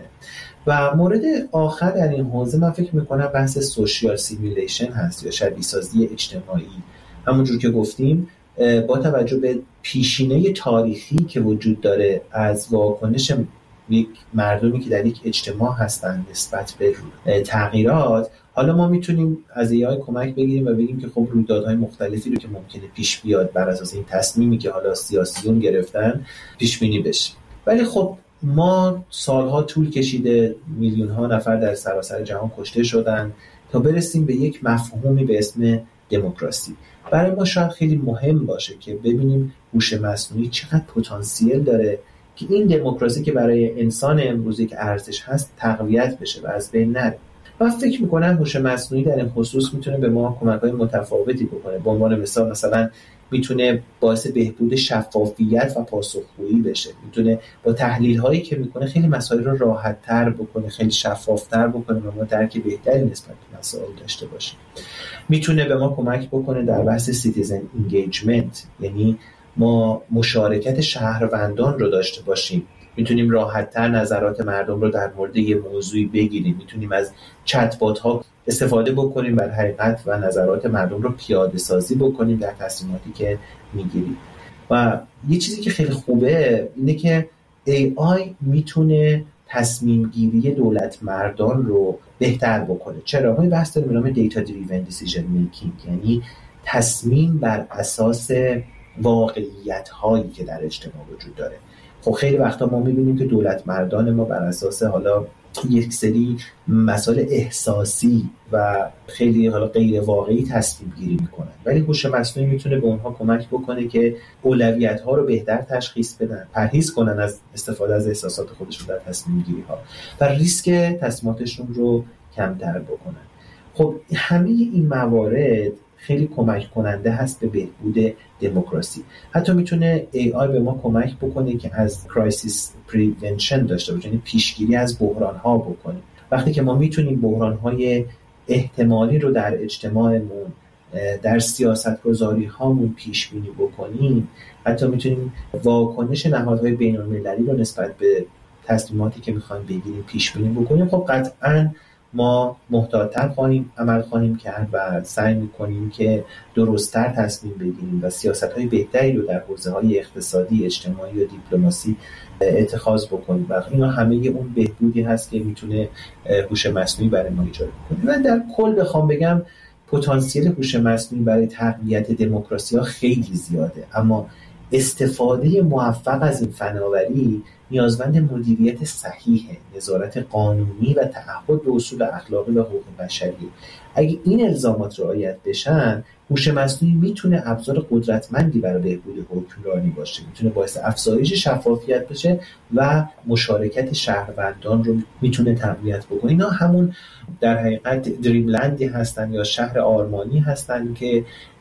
و مورد آخر در این حوزه من فکر میکنم بحث سوشیال سیمیلیشن هست یا شبیه سازی اجتماعی. همونجور که گفتیم با توجه به پیشینه تاریخی که وجود داره از واکنش یک مردمی که در یک اجتماع هستن نسبت به تغییرات، حالا ما میتونیم از AI کمک بگیریم و بگیم که خب رویدادهای مختلفی رو که ممکنه پیش بیاد بر اساس این تصمیمی که حالا سیاسیون گرفتن پیش بینی بشه. ولی خب ما سالها طول کشیده، میلیون ها نفر در سراسر جهان کشته شدن تا برسیم به یک مفهومی به اسم دموکراسی. برای ما شاید خیلی مهم باشه که ببینیم هوش مصنوعی چقدر پتانسیل داره که این دموکراسی که برای انسان امروزی که ارزش هست تقویت بشه و از بین نره. من فکر میکنم هوش مصنوعی در این خصوص میتونه به ما کمک‌های متفاوتی بکنه. به عنوان مثلا میتونه باعث بهبود شفافیت و پاسخگویی بشه، میتونه با تحلیل هایی که میکنه خیلی مسائل رو راحت تر بکنه، خیلی شفاف تر بکنه و ما درک بهتری نسبت به مسائل داشته باشیم. میتونه به ما کمک بکنه در بحث سیتیزن انگیجمنت، یعنی ما مشارکت شهروندان رو داشته باشیم، میتونیم راحت‌تر نظرات مردم رو در مورد یه موضوعی بگیریم، میتونیم از چت بات ها استفاده بکنیم بر حقیقت و نظرات مردم رو پیاده سازی بکنیم در تصمیماتی که میگیریم. و یه چیزی که خیلی خوبه اینه که AI میتونه تصمیم گیری دولت مردان رو بهتر بکنه. چرا؟ ما بحث داریم به نام دیتا دریون دیسیژن میکینگ، یعنی تصمیم بر اساس واقعیت هایی که در اجتماع وجود داره. خب خیلی وقتا ما میبینیم که دولت مردان ما بر اساس حالا یک سری مسائل احساسی و خیلی حالا غیر واقعی تصمیم گیری میکنن، ولی هوش مصنوعی میتونه به اونها کمک بکنه که اولویت ها رو بهتر تشخیص بدن، پرهیز کنن از استفاده از احساسات خودشون در تصمیم گیری ها و ریسک تصمیماتشون رو کمتر بکنن. خب همه این موارد خیلی کمک کننده هست به بهبود دموکراسی. حتی میتونه AI به ما کمک بکنه که از کرایسیس پریونشن داشته باشیم، یعنی پیشگیری از بحران ها بکنیم. وقتی که ما میتونیم بحران های احتمالی رو در اجتماعمون، در سیاست گذاری هامون پیش بینی بکنیم، حتی میتونیم واکنش نهادهای بین المللی رو نسبت به تصمیماتی که میخوایم بگیریم پیش بینی بکنیم. خب قطعاً ما محتاط‌تر عمل خواهیم کرد و سعی می‌کنیم که درست‌تر تصمیم بگیریم و سیاست‌های بهتری رو در حوزه‌های اقتصادی، اجتماعی و دیپلماسی اتخاذ بکنیم و اینا همه اون بهبودی هست که میتونه هوش مصنوعی برای ما ایجاد کنه. من در کل بخوام بگم پتانسیل هوش مصنوعی برای تقویت دموکراسی‌ها خیلی زیاده، اما استفاده موفق از این فناوری نیازمند مدیریت صحیح، نظارت قانونی و تعهد به اصول اخلاقی و حقوق بشری. اگه این الزامات رعایت بشن، هوش مصنوعی میتونه ابزار قدرتمندی برای بهبود حکمرانی باشه، میتونه باعث افزایش شفافیت بشه و مشارکت شهروندان رو میتونه تقویت بکنه. اینا همون در حقیقت دریملندی هستن یا شهر آرمانی هستن که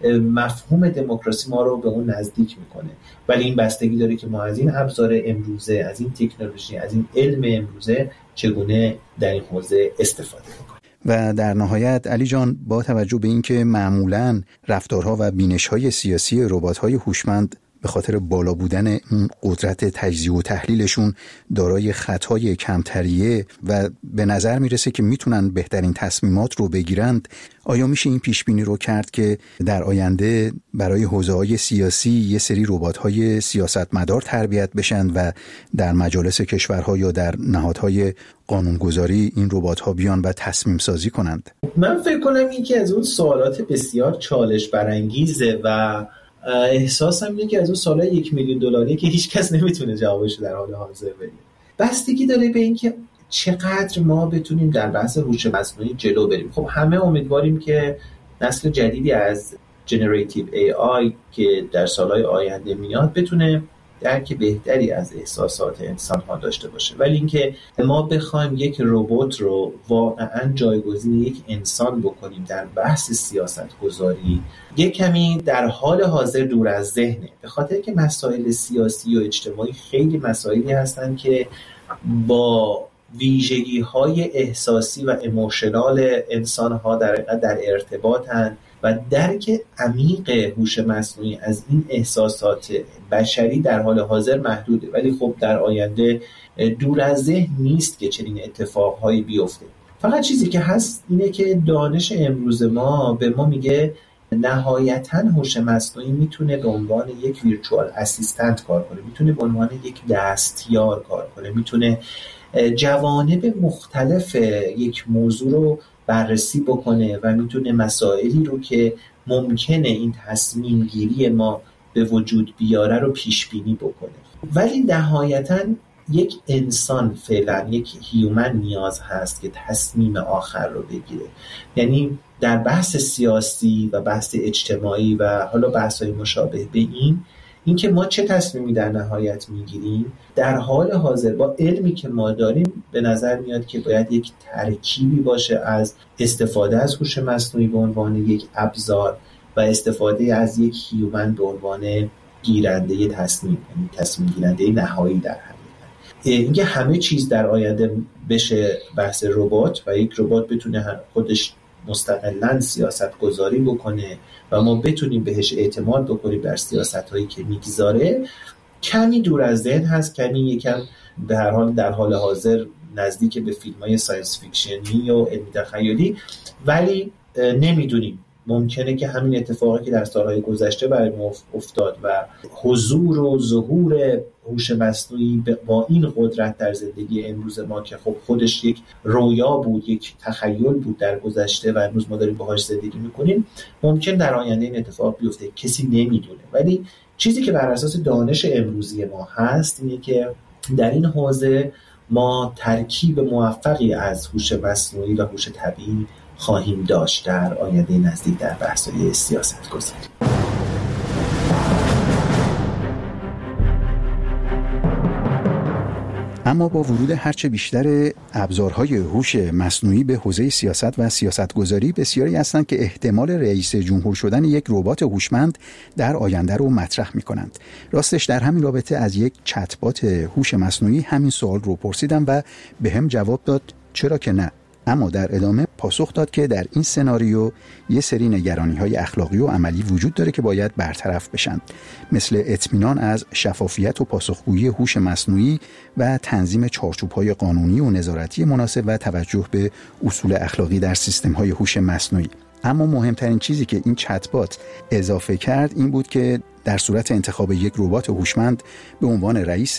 مفهوم دموکراسی ما رو به اون نزدیک میکنه، ولی این بستگی داره که ما از این ابزار امروزه، از این تکنولوژی، از این علم امروزه چگونه در این حوزه استفاده بکنیم. و در نهایت علی جان، با توجه به اینکه معمولاً رفتارها و بینش‌های سیاسی ربات‌های هوشمند به خاطر بالا بودن اون قدرت تجزیه و تحلیلشون دارای خطای کمتریه و به نظر میرسه که میتونن بهترین تصمیمات رو بگیرند، آیا میشه این پیش بینی رو کرد که در آینده برای حوزه‌های سیاسی یه سری ربات‌های سیاستمدار تربیت بشن و در مجالس کشورها یا در نهادهای قانونگذاری این ربات‌ها بیان و تصمیم سازی کنند؟ من فکر کنم این که از اون سوالات بسیار چالش برانگیزه و احساسم اینه که از اون سوالای $1 میلیون که هیچ کس نمیتونه جوابش در حال حاضر بده. بستگی داره به این که چقدر ما بتونیم در بحث هوش مصنوعی جلو بریم. خب همه امیدواریم که نسل جدیدی از جنراتیو AI که در سالهای آینده میاد بتونه درک بهتری از احساسات انسان‌ها داشته باشه. ولی اینکه ما بخوایم یک ربات رو واقعاً جایگزین یک انسان بکنیم در بحث سیاست‌گذاری، یک کمی در حال حاضر دور از ذهنه، به خاطر که مسائل سیاسی و اجتماعی خیلی مسائلی هستن که با ویژگی‌های احساسی و ایموشنال انسان‌ها در ارتباطن و درک عمیق هوش مصنوعی از این احساسات بشری در حال حاضر محدوده. ولی خب در آینده دور از ذهن نیست که چنین اتفاقهایی بیفته. فقط چیزی که هست اینه که دانش امروز ما به ما میگه نهایتاً هوش مصنوعی میتونه به عنوان یک ویرچوال اسیستنت کار کنه، میتونه به عنوان یک دستیار کار کنه، میتونه جوانب مختلف یک موضوع رو بررسی بکنه و میتونه مسائلی رو که ممکنه این تصمیم گیری ما به وجود بیاره رو پیش بینی بکنه. ولی نهایتاً یک انسان، فعلا یک هیومن نیاز هست که تصمیم آخر رو بگیره. یعنی در بحث سیاسی و بحث اجتماعی و حالا بحث‌های مشابه به این که ما چه تصمیمی در نهایت میگیریم، در حال حاضر با علمی که ما داریم به نظر میاد که باید یک ترکیبی باشه از استفاده از هوش مصنوعی به عنوان یک ابزار و استفاده از یک هیومن به عنوان گیرنده تصمیم، یعنی تصمیم گیرنده نهایی در حقیقت. اینکه همه چیز در آینده بشه بحث ربات و یک ربات بتونه خودش مستقلاً سیاست گذاری بکنه و ما بتونیم بهش اعتماد بکنیم در سیاست هایی که میگذاره، کمی دور از ذهن هست، کمی یکم به هر حال در حال حاضر نزدیک به فیلم های ساینس فیکشنی و علمی تخیلی. ولی نمیدونیم، ممکنه که همین اتفاقی که در سالهای گذشته برای ما افتاد و حضور و ظهور هوش مصنوعی با این قدرت در زندگی امروز ما که خب خودش یک رویا بود، یک تخیل بود در گذشته و امروز ما داریم باهاش زندگی میکنیم، ممکن در آینده این اتفاق بیفته، کسی نمیدونه. ولی چیزی که بر اساس دانش امروزی ما هست اینه که در این حوزه ما ترکیب موفقی از هوش مصنوعی و هوش طبیعی خواهیم داشت در آینده نزدیک در بحث‌های سیاست گذاری. اما با ورود هرچه بیشتر ابزارهای هوش مصنوعی به حوزه سیاست و سیاستگذاری، بسیاری هستند که احتمال رئیس جمهور شدن یک ربات هوشمند در آینده رو مطرح می‌کنند. راستش در همین رابطه از یک چت‌بات هوش مصنوعی همین سوال رو پرسیدم و بهم جواب داد چرا که نه. اما در ادامه پاسخ داد که در این سناریو یه سری نگرانی‌های اخلاقی و عملی وجود داره که باید برطرف بشن، مثل اطمینان از شفافیت و پاسخگویی هوش مصنوعی و تنظیم چارچوب‌های قانونی و نظارتی مناسب و توجه به اصول اخلاقی در سیستم‌های هوش مصنوعی. اما مهمترین چیزی که این چت‌بات اضافه کرد این بود که در صورت انتخاب یک ربات هوشمند به عنوان رئیس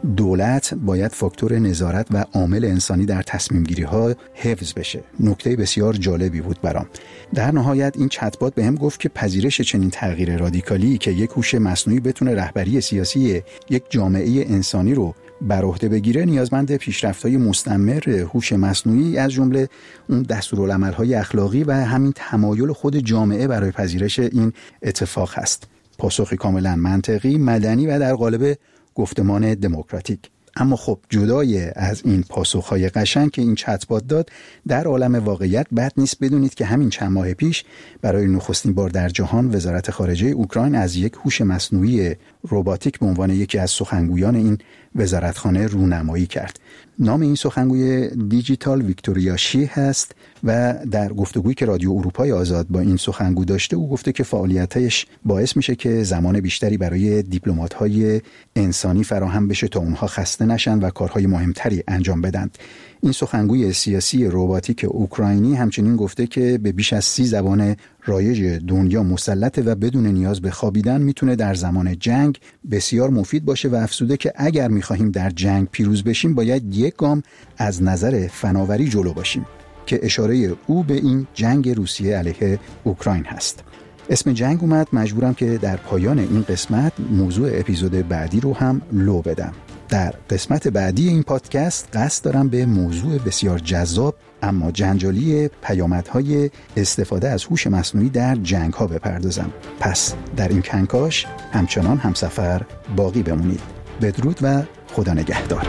دولت باید فاکتور نظارت و عامل انسانی در تصمیم گیری ها حفظ بشه. نکته بسیار جالبی بود برام. در نهایت این چت‌بات بهم گفت که پذیرش چنین تغییر رادیکالی که یک هوش مصنوعی بتونه رهبری سیاسی یک جامعه انسانی رو بر عهده بگیره نیازمند پیشرفت‌های مستمر هوش مصنوعی از جمله اون دستورالعمل‌های اخلاقی و همین تمایل خود جامعه برای پذیرش این اتفاق هست. پاسخی کاملا منطقی، مدنی و در قالب گفتمان دموکراتیک. اما خب جدای از این پاسخهای قشنگ که این چت‌بات داد، در عالم واقعیت بد نیست بدونید که همین چند ماه پیش برای نخستین بار در جهان وزارت خارجه اوکراین از یک هوش مصنوعی رباتیک به عنوان یکی از سخنگویان این وزارتخانه رونمایی کرد. نام این سخنگوی دیجیتال ویکتوریا شی هست و در گفتگویی که رادیو اروپای آزاد با این سخنگو داشته او گفته که فعالیتش باعث میشه که زمان بیشتری برای دیپلمات‌های انسانی فراهم بشه تا اونها خسته نشن و کارهای مهمتری انجام بدن. این سخنگوی سیاسی رباتیک اوکراینی همچنین گفته که به بیش از 30 زبان رایج دنیا مسلطه و بدون نیاز به خوابیدن میتونه در زمان جنگ بسیار مفید باشه و افزوده که اگر میخواهیم در جنگ پیروز بشیم باید یک گام از نظر فناوری جلو باشیم، که اشاره او به این جنگ روسیه علیه اوکراین هست. اسم جنگ اومد، مجبورم که در پایان این قسمت موضوع اپیزود بعدی رو هم لو بدم. در قسمت بعدی این پادکست قصد دارم به موضوع بسیار جذاب اما جنجالی پیامدهای استفاده از هوش مصنوعی در جنگ‌ها بپردازم. پس در این کنکاش همچنان همسفر باقی بمونید. بدرود و خدا نگهدار.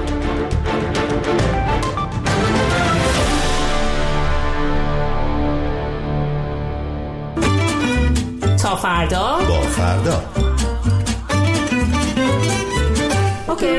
تا فردا با فردا. اوکی.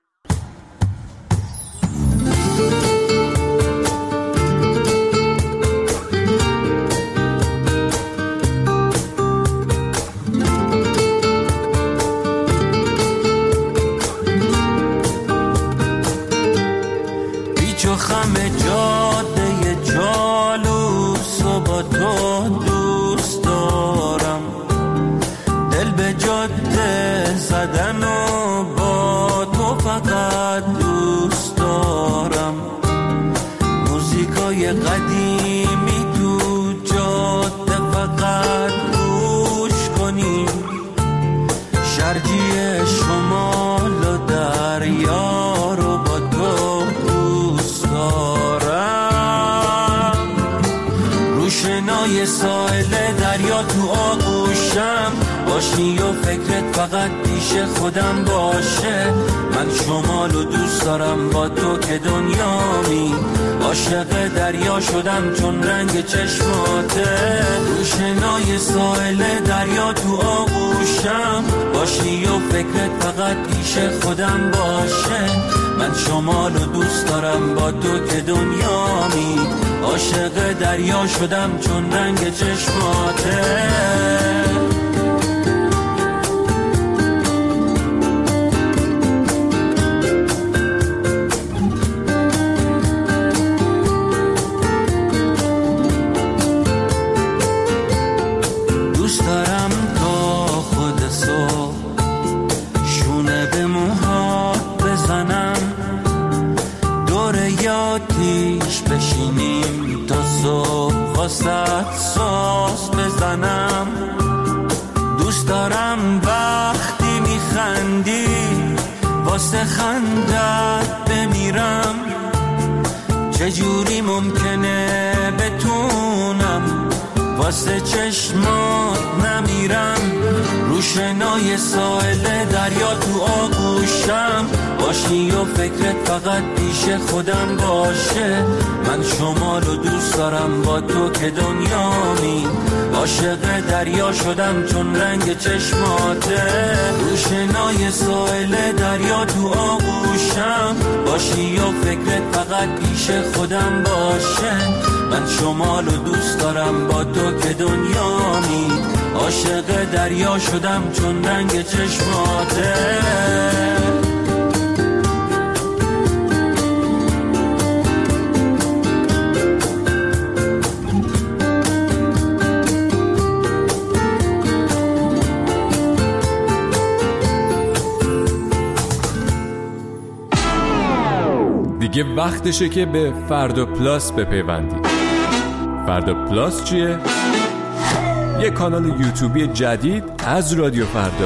بیچو خم جاده جالوس و با تو دوست دارم، دل به جاده زدن و با تو فقط دوست دارم. موزیکای قدیمی تو جاده فقط گوش کنیم، شرجی شمال و دریا رو با تو دوست دارم. روشنای ساحل دریا تو آغوشم باشی و فکرت فقط پیش خودم باشه. من شمال و دوست دارم با تو که دنیامی، عاشق دریا شدم چون رنگ چشماته. روشنای ساحل دریا تو آغوشم باشی و فکرت فقط پیش خودم باشه. من شمال و دوست دارم با تو که دنیامی، عاشق دریا شدم چون رنگ چشماته. بشینیم تا صبح واسه ساز بزنم. دوست دارم وقتی میخندی واسه خندت بمیرم. چجوری ممکنه بتونم واسه چشمات نمیرم. روشنای ساحل دریا تو آغوشم باشی و فکرت فقط پیش خودم باشه. من شمال و دوست دارم با تو که دنیامی، عاشق دریا شدم چون رنگ چشماته. روشنای ساحل دریا تو آغوشم باشی و فکرت فقط پیش خودم باشه. من شمال و دوست دارم با تو که دنیامی، عاشق دریا شدم چون رنگ چشماته. دیگه وقتشه که به فردا پلاس بپیوندی. فردا پلاس چیه؟ یه کانال یوتیوبی جدید از رادیو فردا.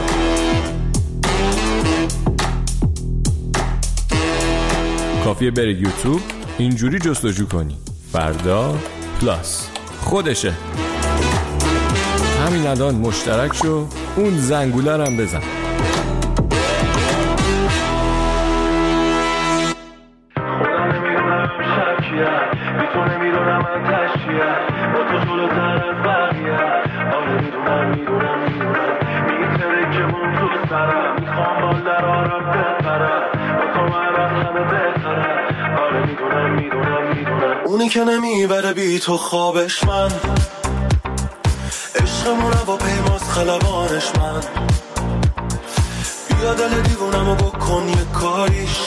کافیه بری یوتیوب اینجوری جستجو کنی فردا پلاس، خودشه. همین الان مشترک شو، اون زنگوله هم بزن. میتونه میدونم من تشیه با تو جلوتر از بقیه. آره میدونم میتره که مون تو سرم، میخوام بال در آرم بپرم با تو من از همه بهترم. آره میدونم اونی که نمیبره بی تو خوابش من، عشقمونه با پیماز خلبانش من. بیا دل دیوونمو بکن یه کاریش،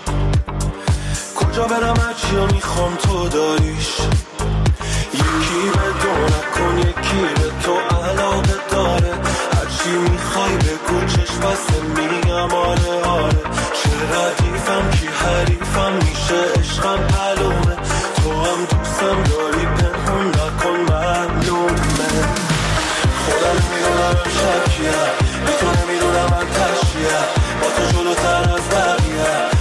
کجا برم هرچی رو میخوام تو داریش. یکی به دو نکن یکی به تو علاقه داره، هرچی میخوای بگو چشم بسته میگم آره. چه ردیفم کی حریفم میشه عشقم معلومه، تو هم دوستم داری پنهون نکن معلومه. خودم میدونم شکیه، میتونه میدونم من تشیه با تو جلوتر از بقیه.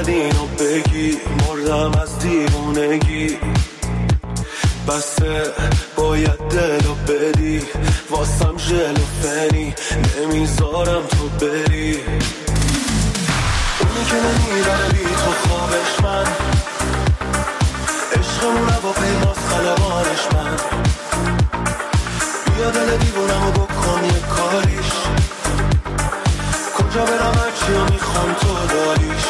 باید اینو بگی، مردم از دیوونگی، بسه باید دلو بدی، واسم ژلوفنی نمیذارم تو بری. اونی که نمیبره بی تو خوابش من، عشقمون هواپیماس خلبانش من، بیا دل دیوونمو بکن یه کاریش، کجا برم هرچیو میخوام تو داریش.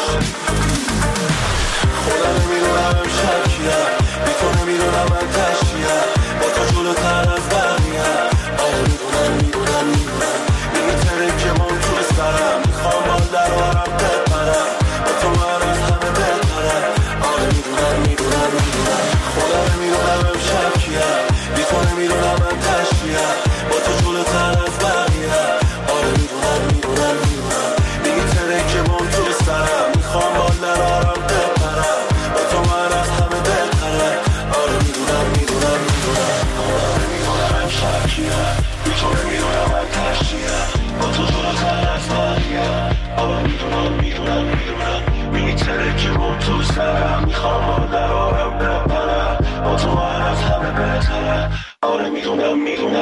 خودم نمیدونم امشب کیم، بی تو نمیدونم من تشکیم، با تو جلوتر از بقیم. آره میدونم میتره که من تو سرم، میخوام بال در وارم بپرم، با تو من از همه بهترم. آره میدونم خودم نمیدونم امشب کیم، بی تو نمیدونم من تشکیم، با تو جلوتر از بقیم. آره میدونم میتره که من تو سرم، میخوام بال در وارم بپرم، با تو من از همه بهترم. آره میدونم امشب کیم، بی تو نمیدونم من تشکیم، با تو جلوتر از بقیم. آره میدونم میتره که من تو سرم، میخوام بال در وارم بپرم، با تو من از همه بهترم. آره میدونم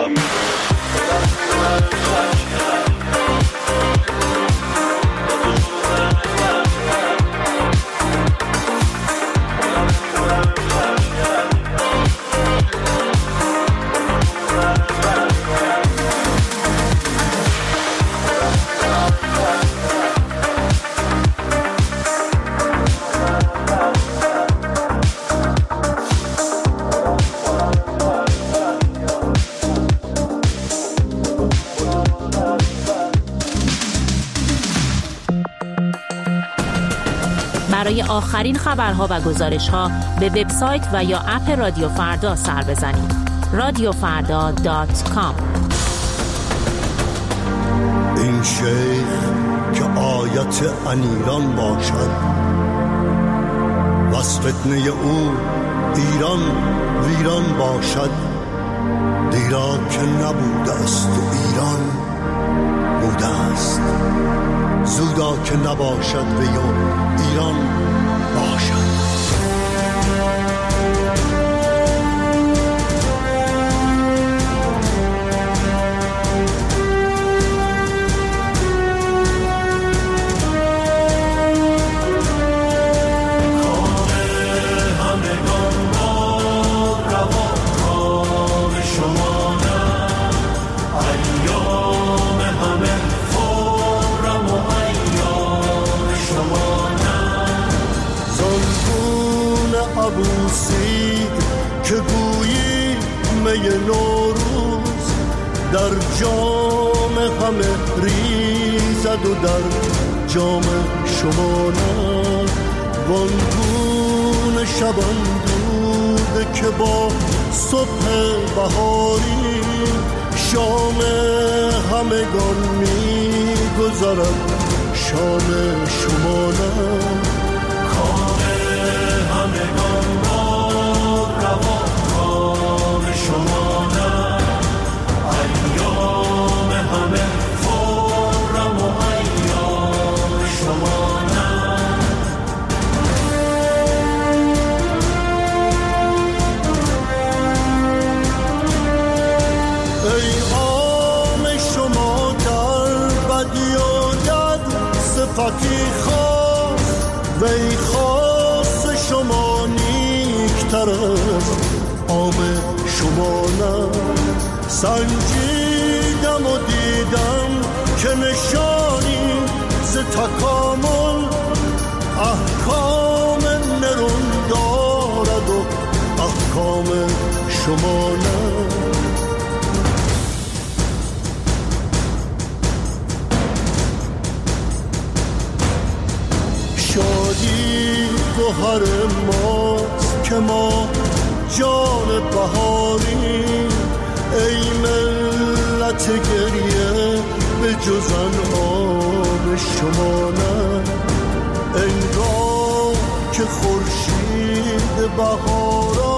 برای آخرین خبرها و گزارش‌ها به وبسایت و یا اپ رادیو فردا سر بزنید. radiofarda.com. این شیخ که آیت انیران باشد، وز فتنه او ایران ویران باشد. دیرا که نبوده است و ایران بوده است، زودا که نباشد و ایران باشد. که گویی می نوروز در جام همه ریزد و در جام شما نه. وانگون شبان دوده که با صبح بهاری شام همگان می گذرد شام شما نه. کام همگان شما نه، ایام همه خرم و ایام شما نه. ای عام شما در بدی و در صفتی خاص، وی خاص شما نیکتر است عام شما نه. سنجیدم و دیدم که نشانی ز تکامل احکام نرون دارد و احکام شما نه. شادی گوهر ماست که ما جان بهاری، ای ملت گریه به جز انعام شما نه. انگار که خورشید بهارا